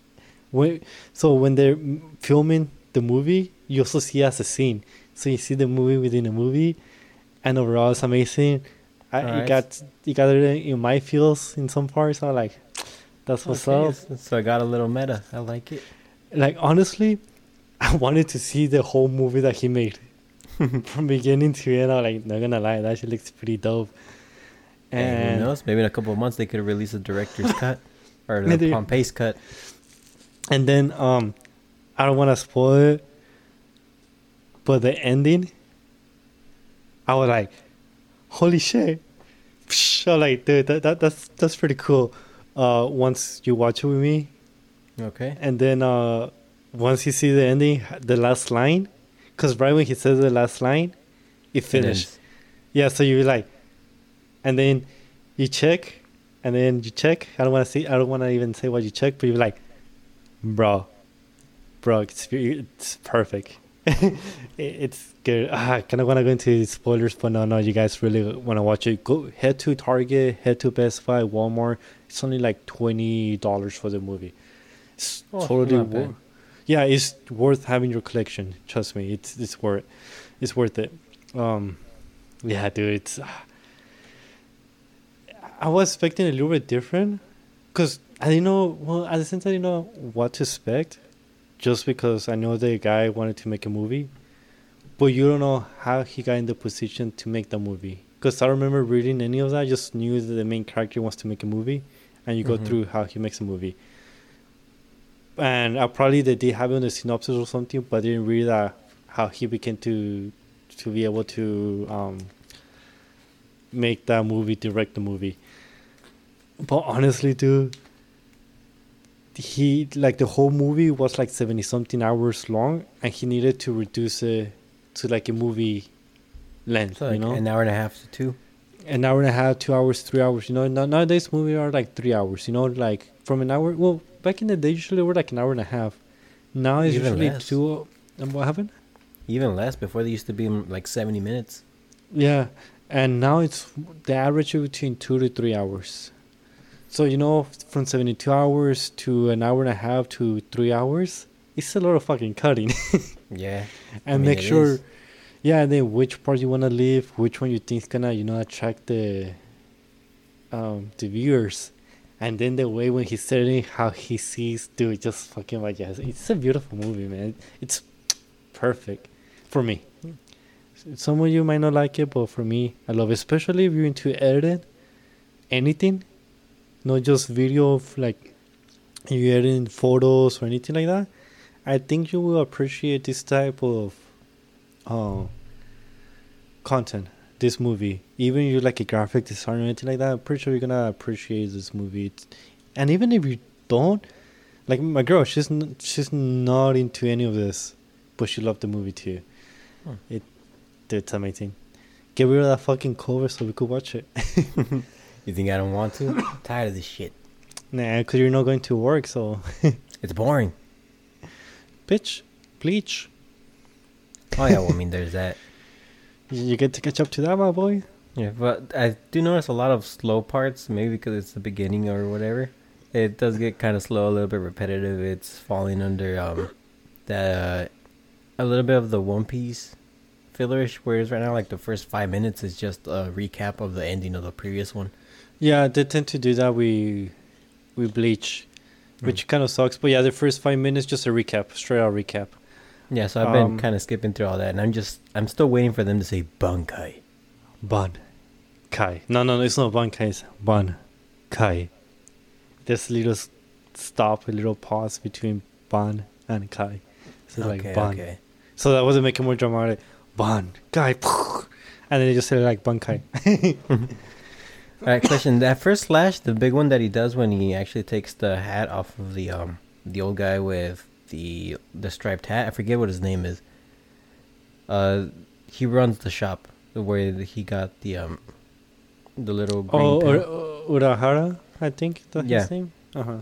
when they're filming the movie, you also see it as a scene, so you see the movie within a movie, and overall it's amazing. Alright. You got it in my feels in some parts. I'm like, that's what's Okay, up. so I got a little meta. I like it. Like honestly, I wanted to see the whole movie that he made from beginning to end. I'm like, not gonna lie, that shit looks pretty dope. And who And knows? Maybe in a couple of months they could release a director's cut or the Maybe. Pompey's cut. and then I don't want to spoil it, but the ending, I was like, holy shit! I'm like, dude, that's pretty cool. Once you watch it with me, Okay. and then once you see the ending, the last line, because right when he says the last line, it And then finished. Yeah, so you like, and then you check, and then you check. I don't want to see. I don't want to even say what you check, but you're like, bro, it's perfect. It's good. I kind of want to go into spoilers, but no, you guys really want to watch it. Go head to Target, head to Best Buy, Walmart. It's only like $20 for the movie. It's Oh, totally not bad. worth. Yeah, it's worth having your collection. Trust me, it's worth it. Um, yeah, dude, it's. I was expecting a little bit different, cause I didn't know. Well, at the same time, I didn't know what to expect, just because I know the guy wanted to make a movie, but you don't know how he got in the position to make the movie. Cause I don't remember reading any of that. I just knew that the main character wants to make a movie, and you go Mhm. through how he makes a movie. And probably they did have it in the synopsis or something, but I didn't read that how he became to be able to make that movie, direct the movie. But honestly, dude, he like the whole movie was like 70 something hours long, and he needed to reduce it to like a movie length, So you like know, an hour and a half to two. an hour and a half, 2 hours, 3 hours. You know, nowadays movies are like 3 hours. You know, like from an hour. Well, back in the day, usually were like an hour and a half. Now it's Even usually less. two. And what happened? Even less. Before they used to be like 70 minutes. Yeah, and now it's the average is between 2 to 3 hours. So you know, from 72 hours to an hour and a half to 3 hours, it's a lot of fucking cutting. Yeah. And make sure, yeah, and then which part you want to leave, which one you think is gonna, attract the viewers, and then the way when he's saying how he sees, dude, just fucking like, yes, it's a beautiful movie, man. It's perfect for me. Some of you might not like it, but for me, I love it, especially if you're into editing anything, not just video of like you editing photos or anything like that. I think you will appreciate this type of uh, content, this movie. Even if you like a graphic design or anything like that, I'm pretty sure you're gonna appreciate this movie. And even if you don't, like my girl, she's not into any of this, but she loved the movie too. Hmm. It's amazing. Get rid of that fucking cover so we could watch it. You think I don't want to? I'm tired of this shit. Nah, because you're not going to work, so. It's boring. Bitch, bleach. Oh yeah, well I mean there's that. You get to catch up to that, my boy. Yeah, but I do notice a lot of slow parts, maybe because it's the beginning or whatever. It does get kind of slow, a little bit repetitive. It's falling under the a little bit of the One Piece fillerish, whereas right now like the first 5 minutes is just a recap of the ending of the previous one. Yeah, they tend to do that. We bleach, which kind of sucks. But yeah, the first 5 minutes just a recap, straight out recap. Yeah, so I've been kind of skipping through all that, and I'm still waiting for them to say Bunkai. Ban Kai. No, it's not Bankai. It's Ban Kai. There's a little stop, a little pause between Ban and Kai. So it's like Ban. Okay. So that wasn't making more dramatic. Ban Kai. And then they just said it like Bankai. All right, question. That first slash, the big one that he does when he actually takes the hat off of the old guy with the striped hat. I forget what his name is. He runs the shop where he got the little green pen. Urahara, I think that's Yeah. his name.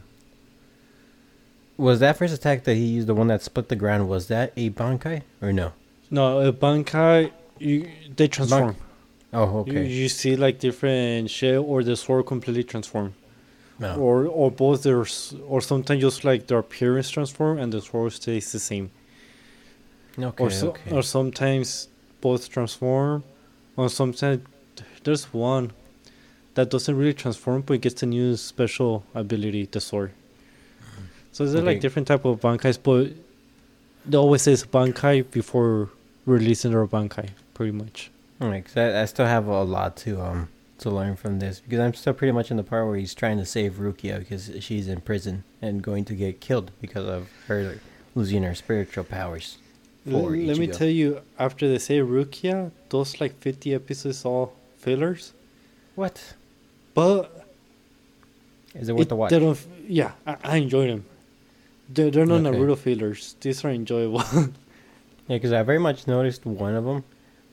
Was that first attack that he used, the one that split the ground, was that a Bankai or no? No, Bankai, they transform. Oh, okay. You see like different shit, or the sword completely transform, No. or both. Or sometimes just like their appearance transform and the sword stays the same. Okay, okay. Or sometimes both transform, or sometimes there's one that doesn't really transform, but it gets a new special ability, the sword. So there's like Okay. different type of bankais, but they always says bankai before releasing their bankai, pretty much. Alright, 'cause I still have a lot to learn from this, because I'm still pretty much in the part where he's trying to save Rukia because she's in prison and going to get killed because of her losing her spiritual powers. For Let me Ichigo. tell you, after they say Rukia, those like 50 episodes all fillers, What? but Is it worth the watch? they don't. Yeah, I enjoy them. They're not Okay. Naruto fillers. These are enjoyable. Yeah, because I very much noticed one of them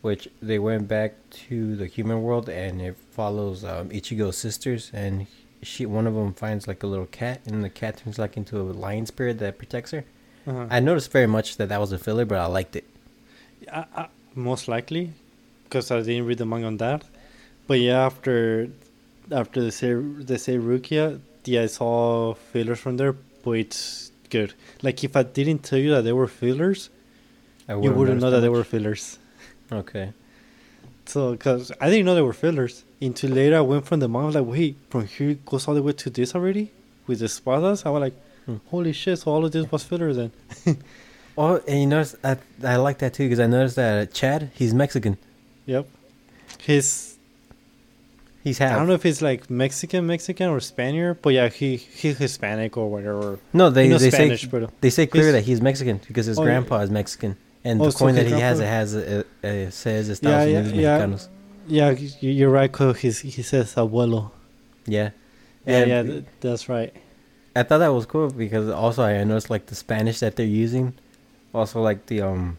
which they went back to the human world, and it follows Ichigo's sisters, and one of them finds like a little cat, and the cat turns like into a lion spirit that protects her. I noticed very much that was a filler, but I liked it. Most likely, because I didn't read the manga on that. But yeah, after they say Rukia, yeah, I saw fillers from there, but it's good. Like if I didn't tell you that they were fillers, you wouldn't know that they were fillers. Okay. So, because I didn't know they were fillers. Until later, I went from the manga, I was like, wait, from here it goes all the way to this already? With the espadas? I was like, holy shit, so all of this was filler then. Oh, and you notice, I like that too, because I noticed that Chad, he's Mexican. Yep. He's half. I don't know if he's like Mexican or Spaniard, but yeah, he's Hispanic or whatever. No, they Spanish, say but they say clear that he's Mexican because his grandpa is Mexican, and the coin that he has says Estados Unidos Mexicanos. Yeah, you're right. Cause he says abuelo. Yeah, that's right. I thought that was cool because also I noticed like the Spanish that they're using, also like the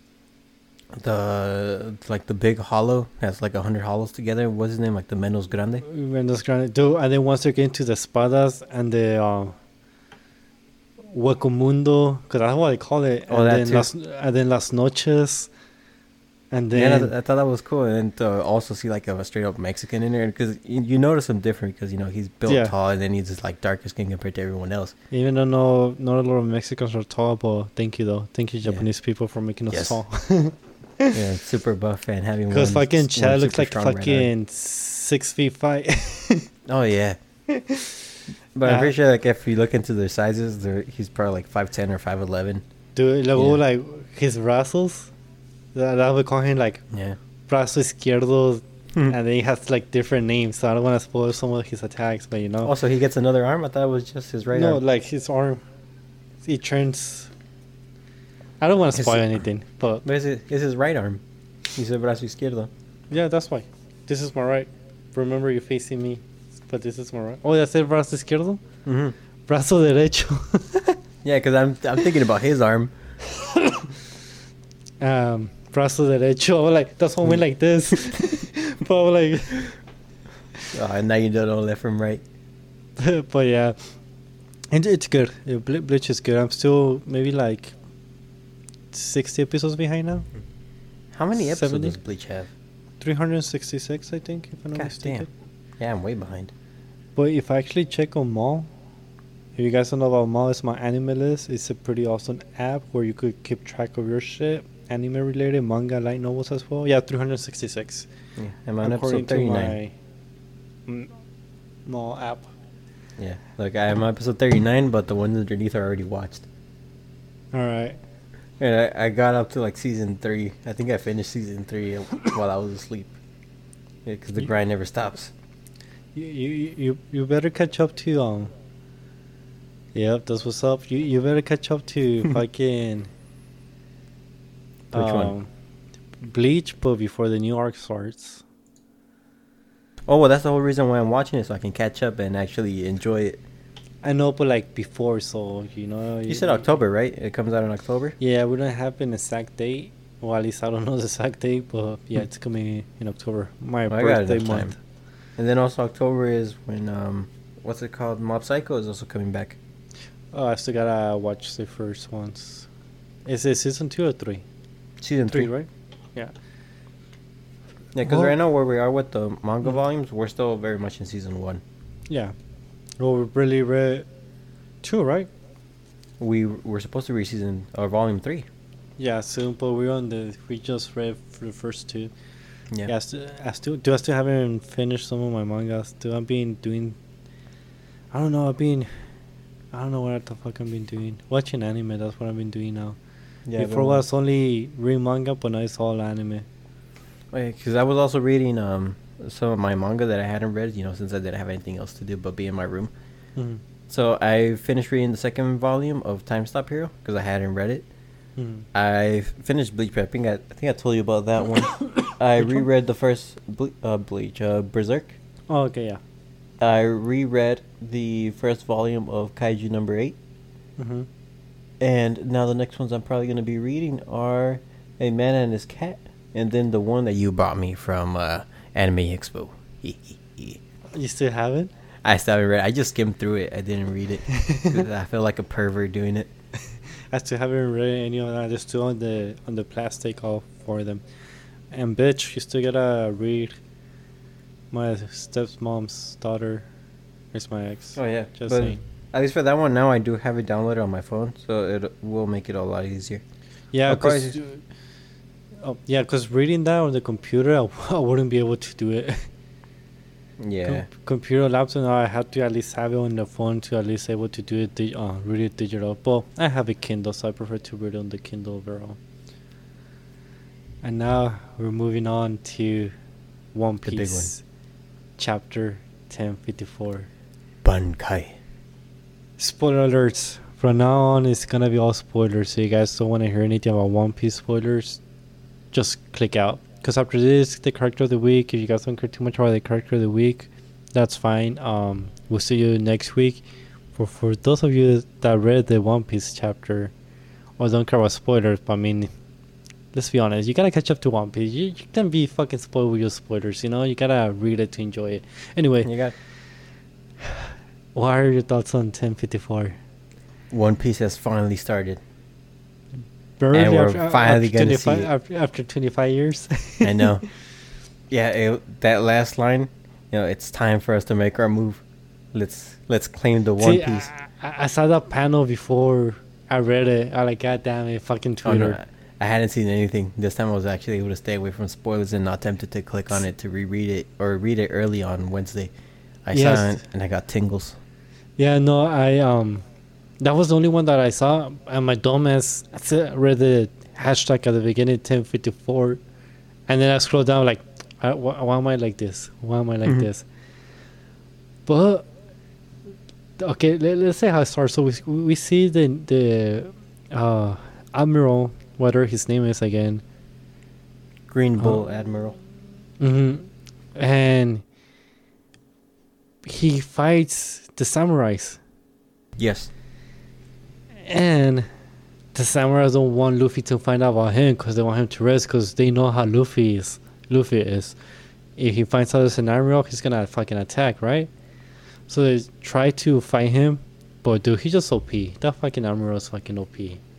big hollow has like 100 hollows together. What's his name? Like the Menos Grande. Menos Grande. Dude, and then once they get into the espadas and the Huecomundo, because that's what they call it. Oh, and that then and then Las Noches. And then I thought that was cool, and to also see like a straight up Mexican in there, because you notice him different because he's built tall, and then he's just like darker skin compared to everyone else. Even though not a lot of Mexicans are tall, but thank you Japanese people for making us tall. Yeah, super buff and having because fucking Chad looks like fucking 6'5". Oh yeah, but I'm pretty sure like if you look into their sizes, he's probably like 5'10" or 5'11". Dude, like his brazos. That would call him like brazo izquierdo, and then he has like different names. So I don't want to spoil some of his attacks, but Also, he gets another arm. I thought it was just his right arm. No, like his arm, he turns. I don't want to spoil anything, but it's his right arm. He said brazo izquierdo. Yeah, that's why. This is my right. Remember, you're facing me, but this is my right. Oh, that's it, brazo izquierdo. Brazo derecho. Yeah, because I'm thinking about his arm. Brazo derecho. I was like, that's one went like this. But I was like, and now you don't know left from right. But yeah, and it's good. Bleach is good. I'm still maybe like 60 episodes behind now. How many episodes does Bleach have? 366, I think, if I'm not mistaken. Damn. Yeah, I'm way behind. But if I actually check on Mall, if you guys don't know about Mall, it's my anime list. It's a pretty awesome app where you could keep track of your shit. Anime related, manga, light novels as well. Yeah, 366. Yeah, I'm on episode 39. My Mall app. Yeah, like I'm on episode 39, but the ones underneath are already watched. Alright. And I got up to like season 3. I think I finished season 3 while I was asleep. Yeah, because the grind never stops. You better catch up to Yep, that's what's up. You better catch up to fucking. Which one? Bleach, but before the new arc starts. Oh, well, that's the whole reason why I'm watching it, so I can catch up and actually enjoy it. I know, but like before, so You said October, right? It comes out in October. Yeah, we don't have an exact date. Well, at least I don't know the exact date, but yeah, it's coming in October. My birthday month. And then also October is when what's it called? Mob Psycho is also coming back. Oh, I still gotta watch the first ones. Is it season 2 or 3? Season 3, right? Yeah. Yeah, because right now where we are with the manga volumes, we're still very much in season 1. Yeah. Well, we really read 2, right? We're supposed to read volume 3. Yeah, soon, but we just read for the first 2. Yeah. I still haven't finished some of my mangas. I've been doing. I don't know what the fuck I've been doing. Watching anime. That's what I've been doing now. Yeah. Before was only reading manga, but now it's all anime. Because I was also reading some of my manga that I hadn't read, since I didn't have anything else to do but be in my room. Mm-hmm. So I finished reading the second volume of Time Stop Hero because I hadn't read it. Mm-hmm. I finished Bleach. I think I told you about that one. I reread the first Bleach, Berserk. Oh, okay, yeah. I reread the first volume of Kaiju number 8. Mm-hmm. And now the next ones I'm probably going to be reading are A Man and His Cat and then the one that you bought me from Anime Expo. You still have it? I started read. I just skimmed through it. I didn't read it. 'Cause I feel like a pervert doing it. I still haven't read any of that. Just still on the plastic all for them. And bitch, you still gotta read my stepmom's daughter. It's my ex. Oh yeah, Just but saying. at least for that one now, I do have it downloaded on my phone, so it will make it a lot easier. Yeah, I'll probably because reading that on the computer, I wouldn't be able to do it. Yeah, Computer, laptop, no, I have to at least have it on the phone to at least able to do it, read it digital. But I have a Kindle, so I prefer to read it on the Kindle overall. And now we're moving on to One The big Piece, chapter 1054. Bankai. Spoiler alerts. From now on, it's gonna be all spoilers. So you guys don't want to hear anything about One Piece spoilers, just click out. Because after this, the character of the week. If you guys don't care too much about the character of the week, that's fine. We'll see you next week. For those of you that read the One Piece chapter, or don't care about spoilers, but I mean, let's be honest, you gotta catch up to One Piece. You can't be fucking spoiled with your spoilers. You know, you gotta read it to enjoy it. Anyway, You got what are your thoughts on 1054? One Piece has finally started. Barely And we're finally gonna see it. after 25 years. I know. Yeah, that last line. It's time for us to make our move. Let's claim the One See, Piece. I saw that panel before I read it. I like, God damn it, fucking Oh, no, Twitter. I hadn't seen anything. This time I was actually able to stay away from spoilers and not tempted to click on it to reread it or read it early on Wednesday. I Yes. saw it and I got tingles. Yeah, no, that was the only one that I saw, and my dumbass read the hashtag at the beginning, 1054, and then I scrolled down like, why am I like this? Why am I like Mhm. this? But okay, let's say how it starts. So we see the admiral, whatever his name is again. Green Bull Admiral. And he fights the samurais. Yes. And the samurais don't want Luffy to find out about him because they want him to rest because they know how Luffy is. If he finds out it's an admiral, he's gonna fucking attack, right? So they try to fight him, but dude, he's just OP. That fucking admiral is fucking OP.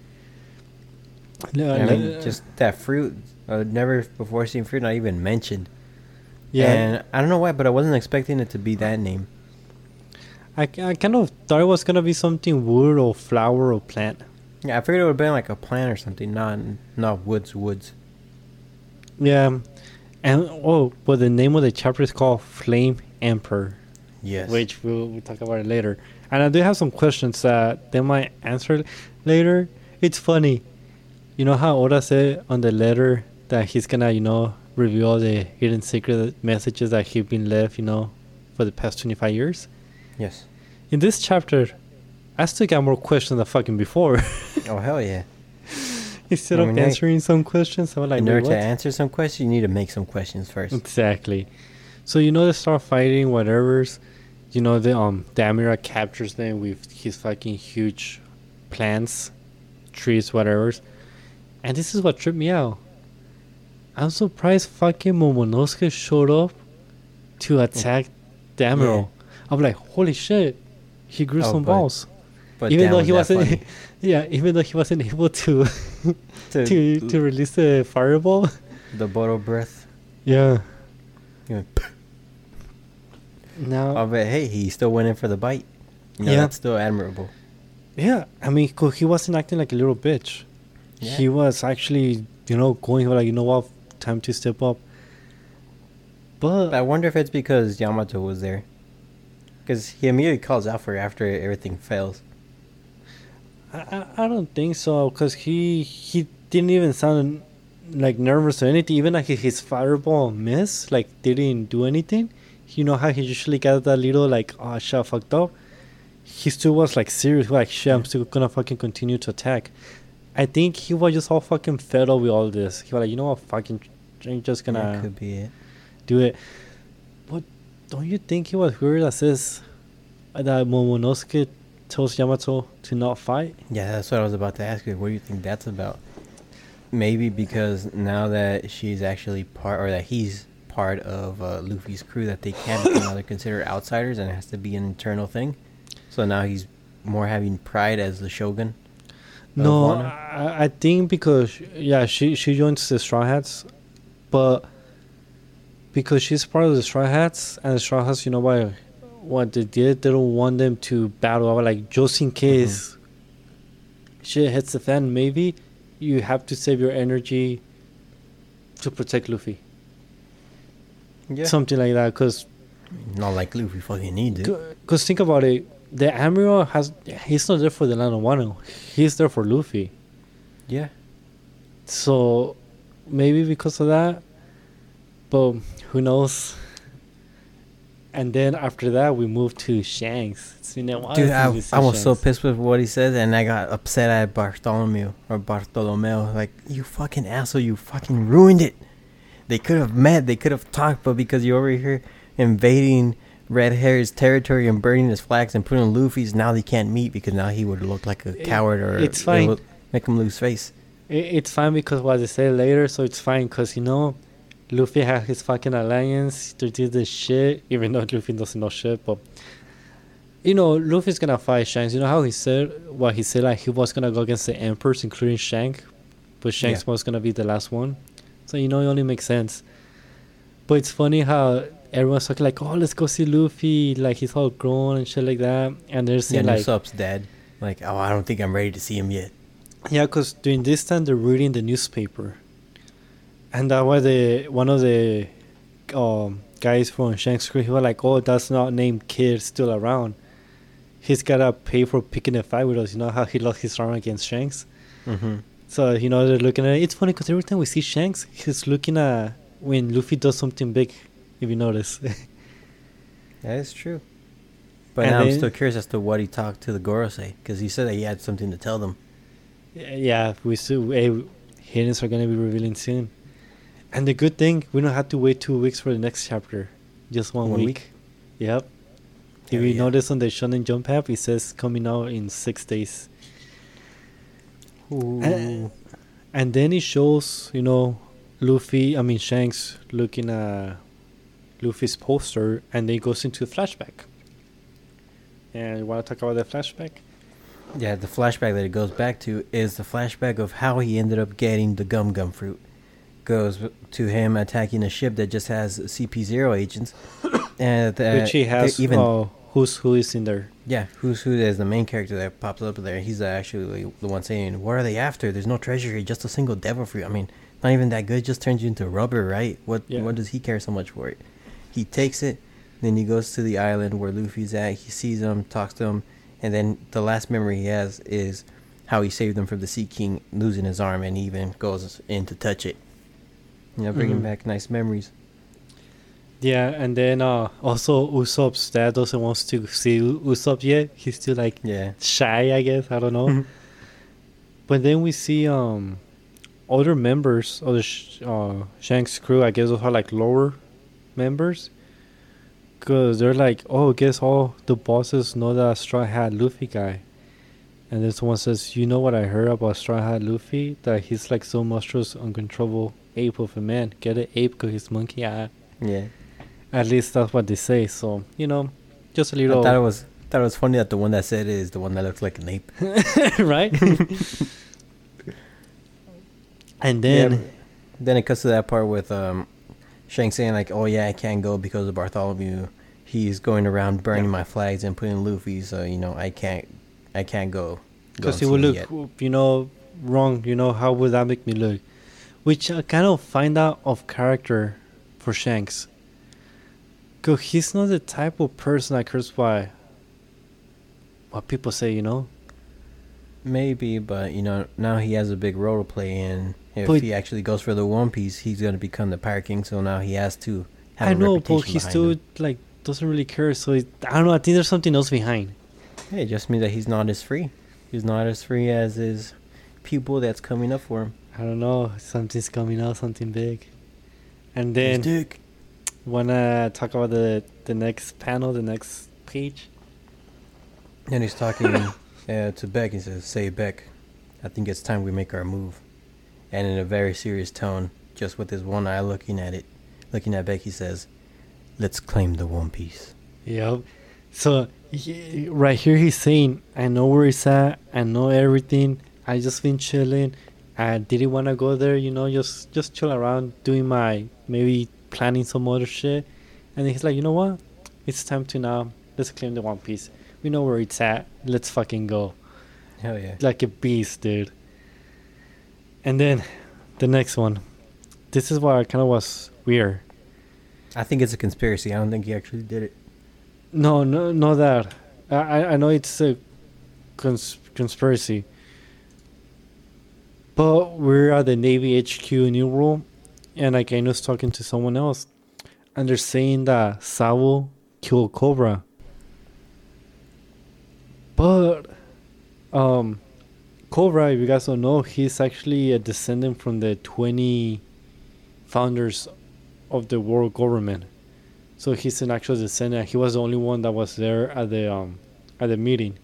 I mean, just that fruit. I've never before seen fruit not even mentioned. Yeah. And I don't know why, but I wasn't expecting it to be that name. I kind of thought it was gonna be something wood or flower or plant. Yeah, I figured it would have been like a plant or something, not woods. Yeah, and but the name of the chapter is called Flame Emperor, Yes. which we'll talk about it later. And I do have some questions that they might answer later. It's funny, you know how Oda said on the letter that he's gonna reveal the hidden secret messages that he've been left for the past 25 years. Yes. In this chapter, I still got more questions than fucking before. Oh hell yeah! Instead I of mean, hey, answering some questions, I'm like, In wait, order to what? answer some questions, you need to make some questions first. Exactly. So they start fighting whatever's. The Amira captures them with his fucking huge plants, trees, whatever's. And this is what tripped me out. I'm surprised fucking Momonosuke showed up to attack the Admiral. I'm like, holy shit, he grew some balls. But Even damn, though was he that wasn't, funny. even though he wasn't able to to release the fireball. the bottle breath. Yeah. You went, Now. oh, but hey, he still went in for the bite. Yeah. That's still admirable. Yeah, I mean, he wasn't acting like a little bitch. Yeah. He was actually, going like, what, time to step up. But I wonder if it's because Yamato was there. Because he immediately calls out for it after everything fails. I don't think so, because he didn't even sound like nervous or anything. Even like his fireball miss, like didn't do anything. You know how he usually got that little like, oh shit, I fucked up. He still was like serious, like shit, I'm still gonna fucking continue to attack. I think he was just all fucking fed up with all this. He was like, you know what, fucking, I'm just That gonna could be it. do it. But don't you think he was weird that says that Momonosuke tells Yamato to not fight? Yeah, that's what I was about to ask you. What do you think that's about? maybe because now that she's actually part, or that he's part of Luffy's crew, that they can't be now they're considered outsiders, and it has to be an internal thing. So now he's more having pride as the shogun. No, Wano? I think because yeah, she joins the Straw Hats, but because she's part of the Straw Hats, and the Straw Hats, you know what they did, they don't want them to battle out, like just in case shit hits the fan. Maybe you have to save your energy to protect Luffy, Yeah. something like that. Because Not like Luffy fucking needs it. think about it, the Admiral he's not there for the land of Wano, he's there for Luffy. Yeah. So maybe because of that, but who knows? And then after that, we moved to Shanks. It's been a while Dude, since we I seen was so Shanks. pissed with what he said, and I got upset at Bartholomew. Like, you fucking asshole, you fucking ruined it. They could have met, they could have talked, but because you're over here invading Red Hair's territory and burning his flags and putting Luffy's, now they can't meet because now he would look like a coward, or it's fine. it would make him lose face. It's fine because what they say later, so it's fine because, Luffy had his fucking alliance to do this shit, even though Luffy doesn't know shit, but Luffy's gonna fight Shanks. You know how he said like he was gonna go against the Emperors, including Shanks, but Shanks was gonna be the last one. So it only makes sense. But it's funny how everyone's talking like, oh, let's go see Luffy, like he's all grown and shit like that, and they're saying like, Usopp's dead. Like, oh, I don't think I'm ready to see him yet. yeah, because during this time they're reading the newspaper, and that was one of the guys from Shanks' crew. He was like, oh, that's not named Kid still around. He's gotta pay for picking a fight with us. You know how he lost his arm against Shanks. Mm-hmm. So they're looking at it. It's funny because every time we see Shanks, he's looking at when Luffy does something big. If you notice. That is true. But And now I'm then- still curious as to what he talked to the Gorosei, because he said that he had something to tell them. Yeah, we still hidden are gonna be revealing soon. And the good thing, we don't have to wait 2 weeks for the next chapter. Just 1 1 week. Yep. If Hell you yeah. notice on the Shonen Jump app, it says coming out in 6 days. Ooh. And then it shows, Shanks looking at Luffy's poster, and then it goes into a flashback. And you want to talk about the flashback? Yeah, the flashback that it goes back to is the flashback of how he ended up getting the Gum Gum fruit. Goes to him attacking a ship that just has CP0 agents. And Which he has, who's who is in there. Yeah, who's who is the main character that pops up there. He's actually the one saying, what are they after? There's no treasure here, just a single devil fruit. I mean, not even that good, just turns you into rubber, right? What does he care so much for it? He takes it, then he goes to the island where Luffy's at. He sees him, talks to him, and then the last memory he has is how he saved him from the Sea King losing his arm, and he even goes in to touch it. Bringing back nice memories. Yeah, and then also Usopp's dad doesn't want to see Usopp yet. He's still shy, I guess. I don't know. But then we see other members of the Shanks crew. I guess those are like lower members, because they're like, oh, I guess all the bosses know that Straw Hat Luffy guy. And then someone says, you know what I heard about Straw Hat Luffy? That he's like so monstrous, uncontrollable ape of a man. Get an ape because he's monkey eye. Yeah. At least that's what they say. So, just a little. I thought it was funny that the one that said it is the one that looks like an ape. Right? And then. Then it cuts to that part with Shanks saying like, oh yeah, I can't go because of Bartholomew. He's going around burning my flags and putting Luffy, so I can't go. Because he will look, wrong. How would that make me look? Which I kind of find out of character for Shanks. Because he's not the type of person that cares by what people say, Maybe, but now he has a big role to play in. If But- he actually goes for the One Piece, he's gonna become the Pirate King. So now he has to have. I know, but reputation he behind still him. doesn't really care. So I don't know. I think there's something else behind. Yeah, it just means that he's not as free. He's not as free as his pupil that's coming up for him. I don't know. Something's coming out, something big. And His then dick. wanna talk about the next panel, the next page. And he's talking to Beck. He says, "Say, Beck, I think it's time we make our move." and in a very serious tone, just with his one eye looking at Beck, he says, "Let's claim the One Piece." Yep. So right here he's saying, I know where he's at. I know everything. I just been chilling. I didn't want to go there, just chill around, doing my maybe planning some other shit. And then he's like, you know what? It's time to now. Let's claim the One Piece. We know where it's at. Let's fucking go. Hell yeah. Like a beast, dude. And then the next one. This is why I kind of was weird. I think it's a conspiracy. I don't think he actually did it. No, not that. I know it's a conspiracy. But we're at the Navy HQ in New World, and like I was talking to someone else, and they're saying that Sabo killed Cobra. But Cobra, if you guys don't know, he's actually a descendant from the 20 founders of the world government. So he's an actual descendant. He was the only one that was there at the meeting.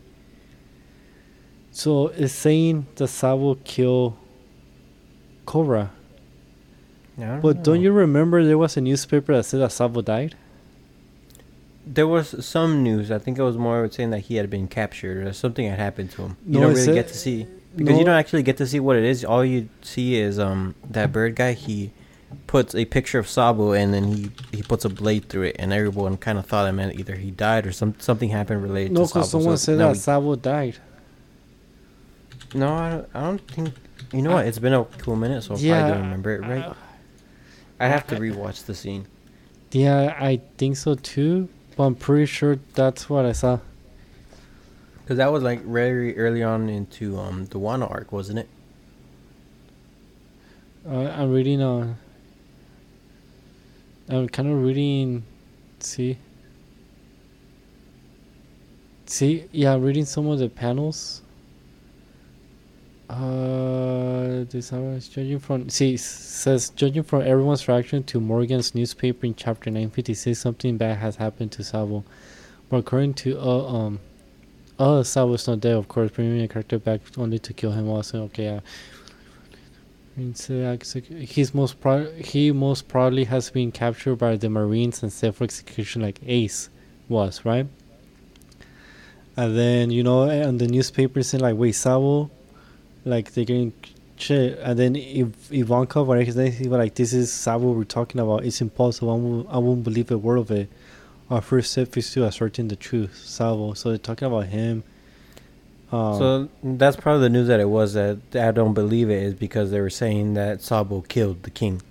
So it's saying that Sabo killed Cobra. But don't you remember there was a newspaper that said that Sabo died? There was some news. I think it was more saying that he had been captured or something had happened to him. You No, don't it really said- get to see because you don't actually get to see what it is. All you see is that bird guy. He puts a picture of Sabo and then he puts a blade through it, and everyone kind of thought it meant either he died or something happened related No, to Sabo. because someone So said now that Sabo died. No, I don't think. You know what? It's been a cool minute, so Yeah, I don't remember it right. I'd have to rewatch the scene. Yeah, I think so too. But I'm pretty sure that's what I saw. Because that was like very early on into the Wano arc, wasn't it? I'm reading I'm kind of reading. See, yeah, I'm reading some of the panels. This judging from says judging from everyone's reaction to Morgan's newspaper in chapter 956, something bad has happened to Sabo. But according to Sabo's not dead, of course, bringing a character back only to kill him. Also, okay, yeah. He most probably has been captured by the Marines and set for execution like Ace was, right? And then on the newspaper saying like, wait, Sabo, like they're getting shit, and then if Ivanka, whatever his name, he was like, this is Sabo we're talking about. It's impossible. I won't believe a word of it. Our first step is to ascertain the truth, Sabo. So they're talking about him. So that's part of the news that it was that I don't believe it is because they were saying that Sabo killed the king.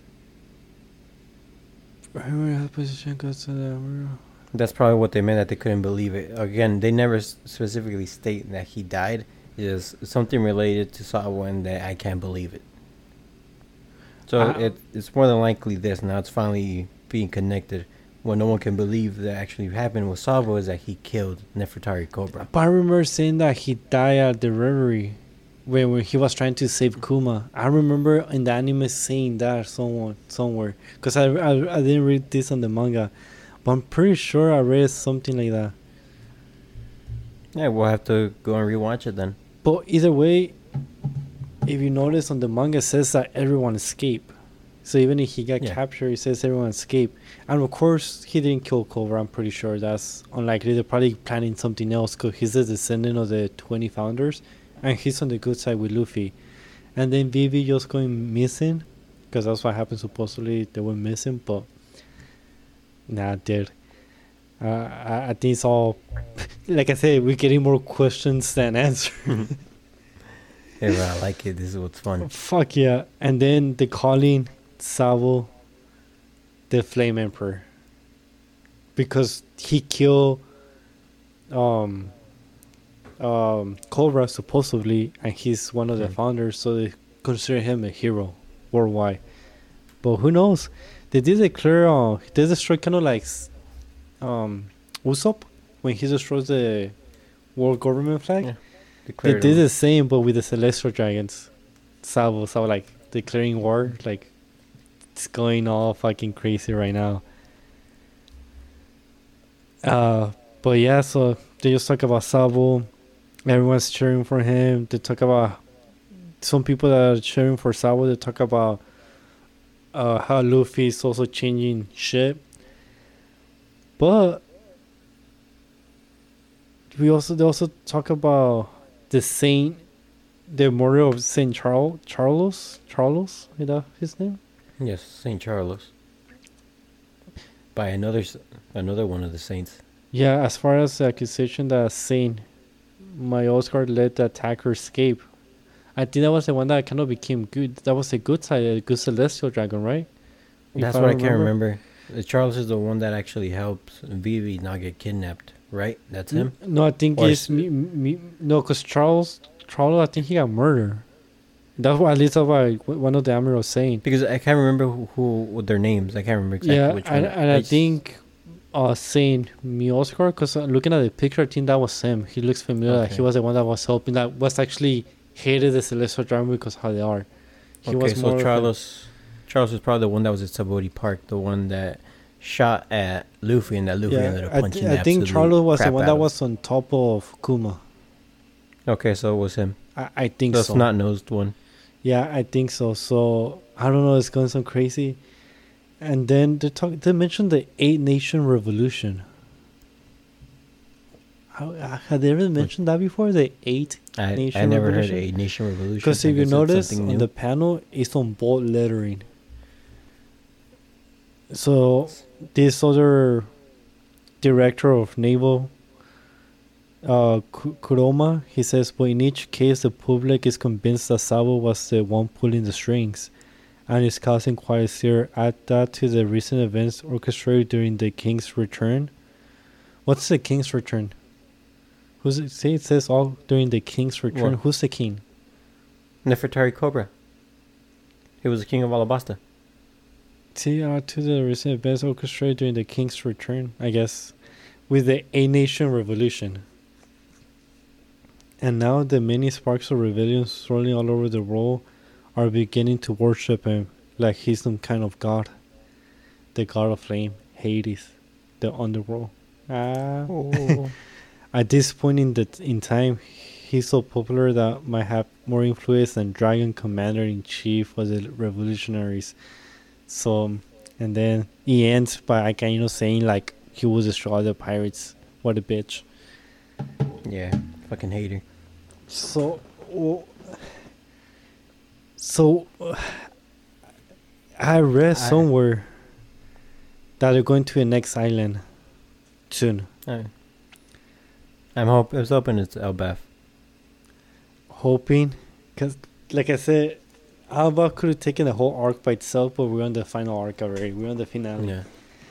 That's probably what they meant, that they couldn't believe it. Again, they never specifically state that he died. It is something related to Sabo and that I can't believe it. So it's more than likely this. Now it's finally being connected. What no one can believe that actually happened with Sabo is that he killed Nefertari Cobra. But I remember saying that he died at the reverie when he was trying to save Kuma. I remember in the anime saying that somewhere. Because I didn't read this on the manga. But I'm pretty sure I read something like that. Yeah, we'll have to go and rewatch it then. But either way, if you notice on the manga, it says that everyone escaped. So even if he got captured, it says everyone escaped. And of course, he didn't kill Cobra. I'm pretty sure that's unlikely. They're probably planning something else because he's the descendant of the 20 founders. And he's on the good side with Luffy. And then Vivi just going missing. Because that's what happened supposedly. They went missing. But nah, dude. I think it's all... like I said, we're getting more questions than answers. Yeah, bro, I like it. This is what's fun. Fuck yeah. And then they calling Sabo the Flame Emperor because he killed Cobra supposedly, and he's one of the founders, so they consider him a hero worldwide. But who knows? They did declare they destroyed kind of like Usopp when he destroys the world government flag. Yeah. They did the same, but with the Celestial Dragons. Sabo like declaring war, like it's going all fucking crazy right now. But yeah, so they just talk about Sabo. Everyone's cheering for him. They talk about some people that are cheering for Sabo, they talk about how Luffy is also changing shit. But they also talk about the Saint, the murder of Saint Charles, is that his name? Yes, Saint Charles. By another one of the saints. Yeah, as far as the accusation that Saint my Oscar let the attacker escape. I think that was the one that kind of became good. That was a good side, a good celestial dragon, right? That's what I can't remember. Charles is the one that actually helps Vivi not get kidnapped, right? That's him? No, I think Or it's no, because Charles, I think he got murdered. That's what at least what one of the admirals saying. Because I can't remember who their names. I can't remember exactly which one. And I think Saint Oscar, because looking at the picture, I think that was him. He looks familiar. Okay. He was the one that was helping. That was actually hated the celestial dragon because how they are. He was so Charles was probably the one that was at Sabaody Park, the one that shot at Luffy, and that Luffy ended up punching. I think Charles was the one that was on top of Kuma. Okay, so it was him. I think so. The snot-nosed one. Yeah, I think so. So I don't know. It's going so crazy. And then they mentioned the 8-Nation Revolution. Had they ever mentioned that before? The 8-Nation I never Revolution? heard 8-Nation Revolution. Because if you notice on the panel, it's on bold lettering. So this other director of naval, Kuroma, he says, but in each case, the public is convinced that Sabo was the one pulling the strings, and is causing quite a stir. Add that to the recent events orchestrated during the King's Return. What's the King's Return? Who's it? Say it says all during the King's Return. What? Who's the king? Nefertari Cobra. He was the king of Alabasta. See, to the recent events orchestrated during the King's Return, I guess, with the 8-Nation Revolution. And now the many sparks of rebellion swirling all over the world are beginning to worship him like he's some kind of god. The god of flame, Hades, the underworld. Oh. At this point in time, he's so popular that might have more influence than Dragon Commander-in-Chief of the revolutionaries. So, and then he ends by Akainu saying like he will destroy the pirates. What a bitch. Yeah, fucking hater. So I read somewhere that they're going to the next island soon. I'm hoping it's Elbaf. Hoping, because like I said, Alba could have taken the whole arc by itself, but we're on the final arc already. We're on the finale. Yeah.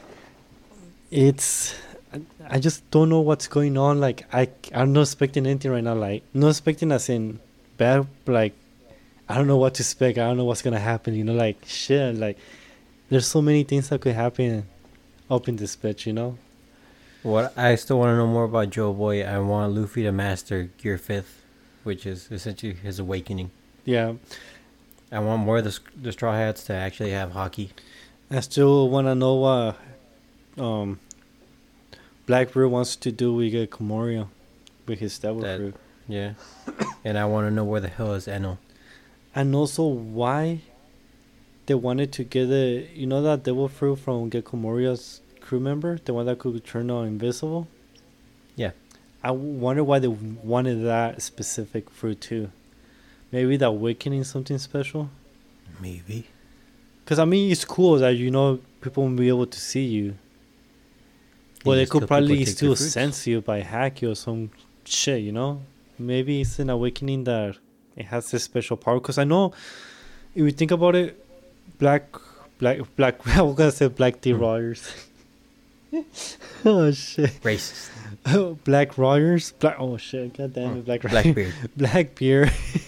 I just don't know what's going on. Like I'm not expecting anything right now. Like not expecting as in bad. Like I don't know what to expect. I don't know what's gonna happen. You know, like shit. Like there's so many things that could happen up in this bitch. You know. What I still want to know more about Joe Boy. I want Luffy to master Gear 5th, which is essentially his awakening. Yeah. I want more of the Straw Hats to actually have hockey. I still want to know what Blackbeard wants to do with Komoria with his devil fruit. Yeah. And I want to know where the hell is Enel. And also why they wanted to get that devil fruit from Gekomoria's crew member, the one that could turn on invisible. Yeah. I wonder why they wanted that specific fruit too. Maybe the awakening is something special. Maybe. Because I mean, it's cool that people won't be able to see you. But they could probably still sense you by hack you or some shit, you know? Maybe it's an awakening that it has this special power. Because I know, if you think about it, Black, I was gonna say Black Tea Royers. Oh shit. Racist. Black Royers. Oh shit. God damn it. Blackbeard. Blackbeard.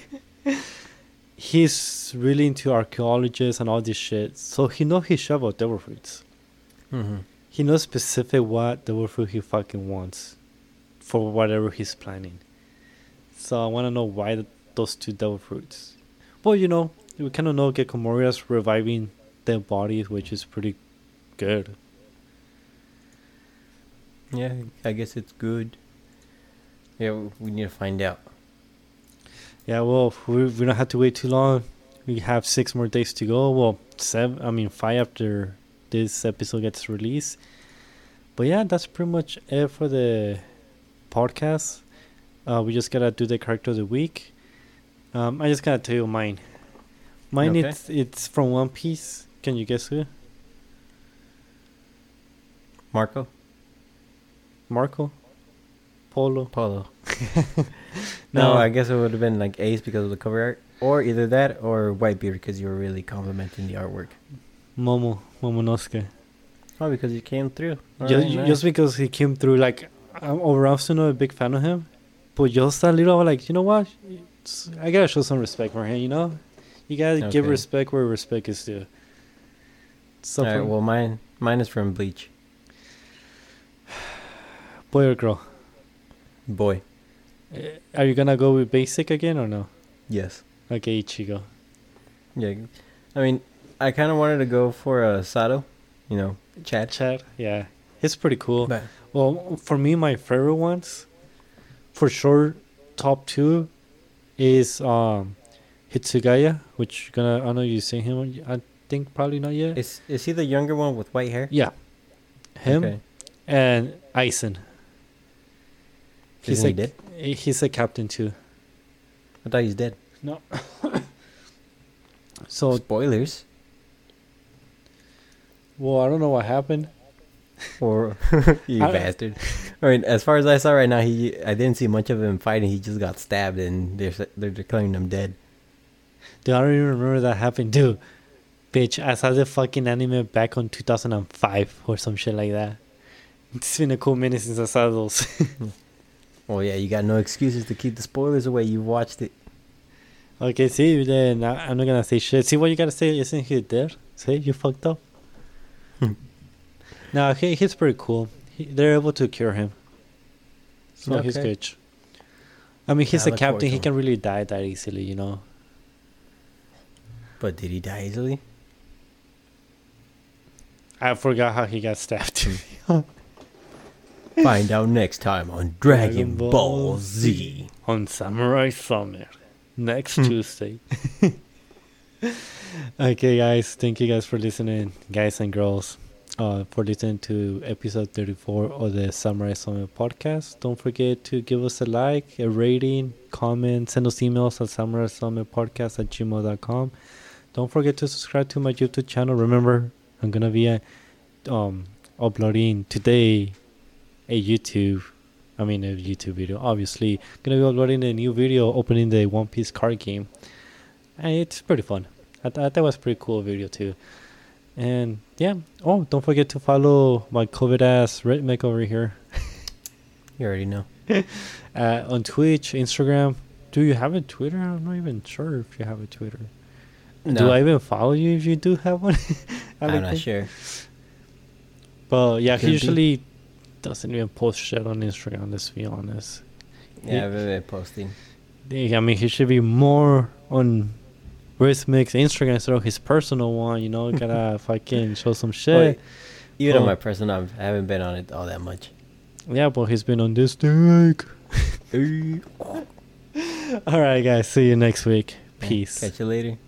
He's really into archaeologists and all this shit. So he knows his shit about devil fruits. Mm-hmm. He knows specific what devil fruit he fucking wants for whatever he's planning. So I want to know why those two devil fruits. Well, we kind of know Gekomoria's reviving their bodies, which is pretty good. Yeah, I guess it's good. Yeah, we need to find out. Yeah, well, we don't have to wait too long. We have 6 more days to go. Well, 7. I mean 5 after this episode gets released. But yeah, that's pretty much it for the podcast. We just gotta do the character of the week. I just gotta tell you mine. Mine, Okay. it's from One Piece. Can you guess who? Marco Marco Polo. Polo. No. No, I guess it would have been like Ace because of the cover art, or either that or Whitebeard because you were really complimenting the artwork. Momonosuke. Oh, because you came through. Just because he came through, like, I'm also not a big fan of him, but just a little, like, you know what? I gotta show some respect for him, you know? You gotta give Okay. respect where respect is due. So, All right, well, mine is from Bleach. boy or girl? Boy. Are you gonna go with basic again or no? Yes. Okay, Ichigo. Yeah. I mean, I kind of wanted to go for Sato, you know, Chad. Chad, yeah. He's pretty cool. But Well, for me, my favorite ones, for sure, top 2 is Hitsugaya, which I don't know if you've seen him. I think probably not yet. is he the younger one with white hair? Yeah, him Okay. and Aizen. Isn't he dead? He's a captain too. I thought he's dead. No. So, Spoilers. well, I don't know what happened. Or you I- bastard. I mean, as far as I saw right now, I didn't see much of him fighting. He just got stabbed, and they're declaring him dead. Dude, I don't even remember that happened, dude. Bitch, I saw the fucking anime back on 2005 or some shit like that. It's been a cool minute since I saw those. Well, yeah, you got no excuses to keep the spoilers away. You watched it. Okay, see, then I'm not gonna say shit. See what you gotta say? Isn't he dead? See, you fucked up. No, he's pretty cool. They're able to cure him, so he's Okay. good. I mean, he's I a look forward captain. to He him. can really die that easily, you know. But did he die easily? I forgot how he got stabbed. Find out next time on Dragon Ball Z. On Samurai Summer next Hmm. Tuesday. Okay, guys, thank you guys for listening, guys and girls, for listening to episode 34 of the Samurai Summer podcast. Don't forget to give us a like, a rating, comment, send us emails at samuraisummerpodcast@gmail.com. Don't forget to subscribe to my YouTube channel. Remember, I'm gonna be uploading today a YouTube video. Obviously, gonna be uploading a new video opening the One Piece card game, and it's pretty fun. I thought that was a pretty cool video too. And yeah, don't forget to follow my COVID ass Redneck over here You already know. on Twitch, Instagram. Do you have a Twitter? I'm not even sure if you have a Twitter. Do No. I even follow you if you do have one? I I'm don't not think- sure. But yeah, Could he be. usually doesn't even post shit on Instagram. Let's be honest. Yeah, I've been posting. I mean, he should be more on Rhythmic's Instagram instead of his personal one. You know, gotta fucking show some shit. Even on Oh. my personal, I haven't been on it all that much. Yeah, but he's been on this stick. All right, guys. See you next week. Peace. Catch you later.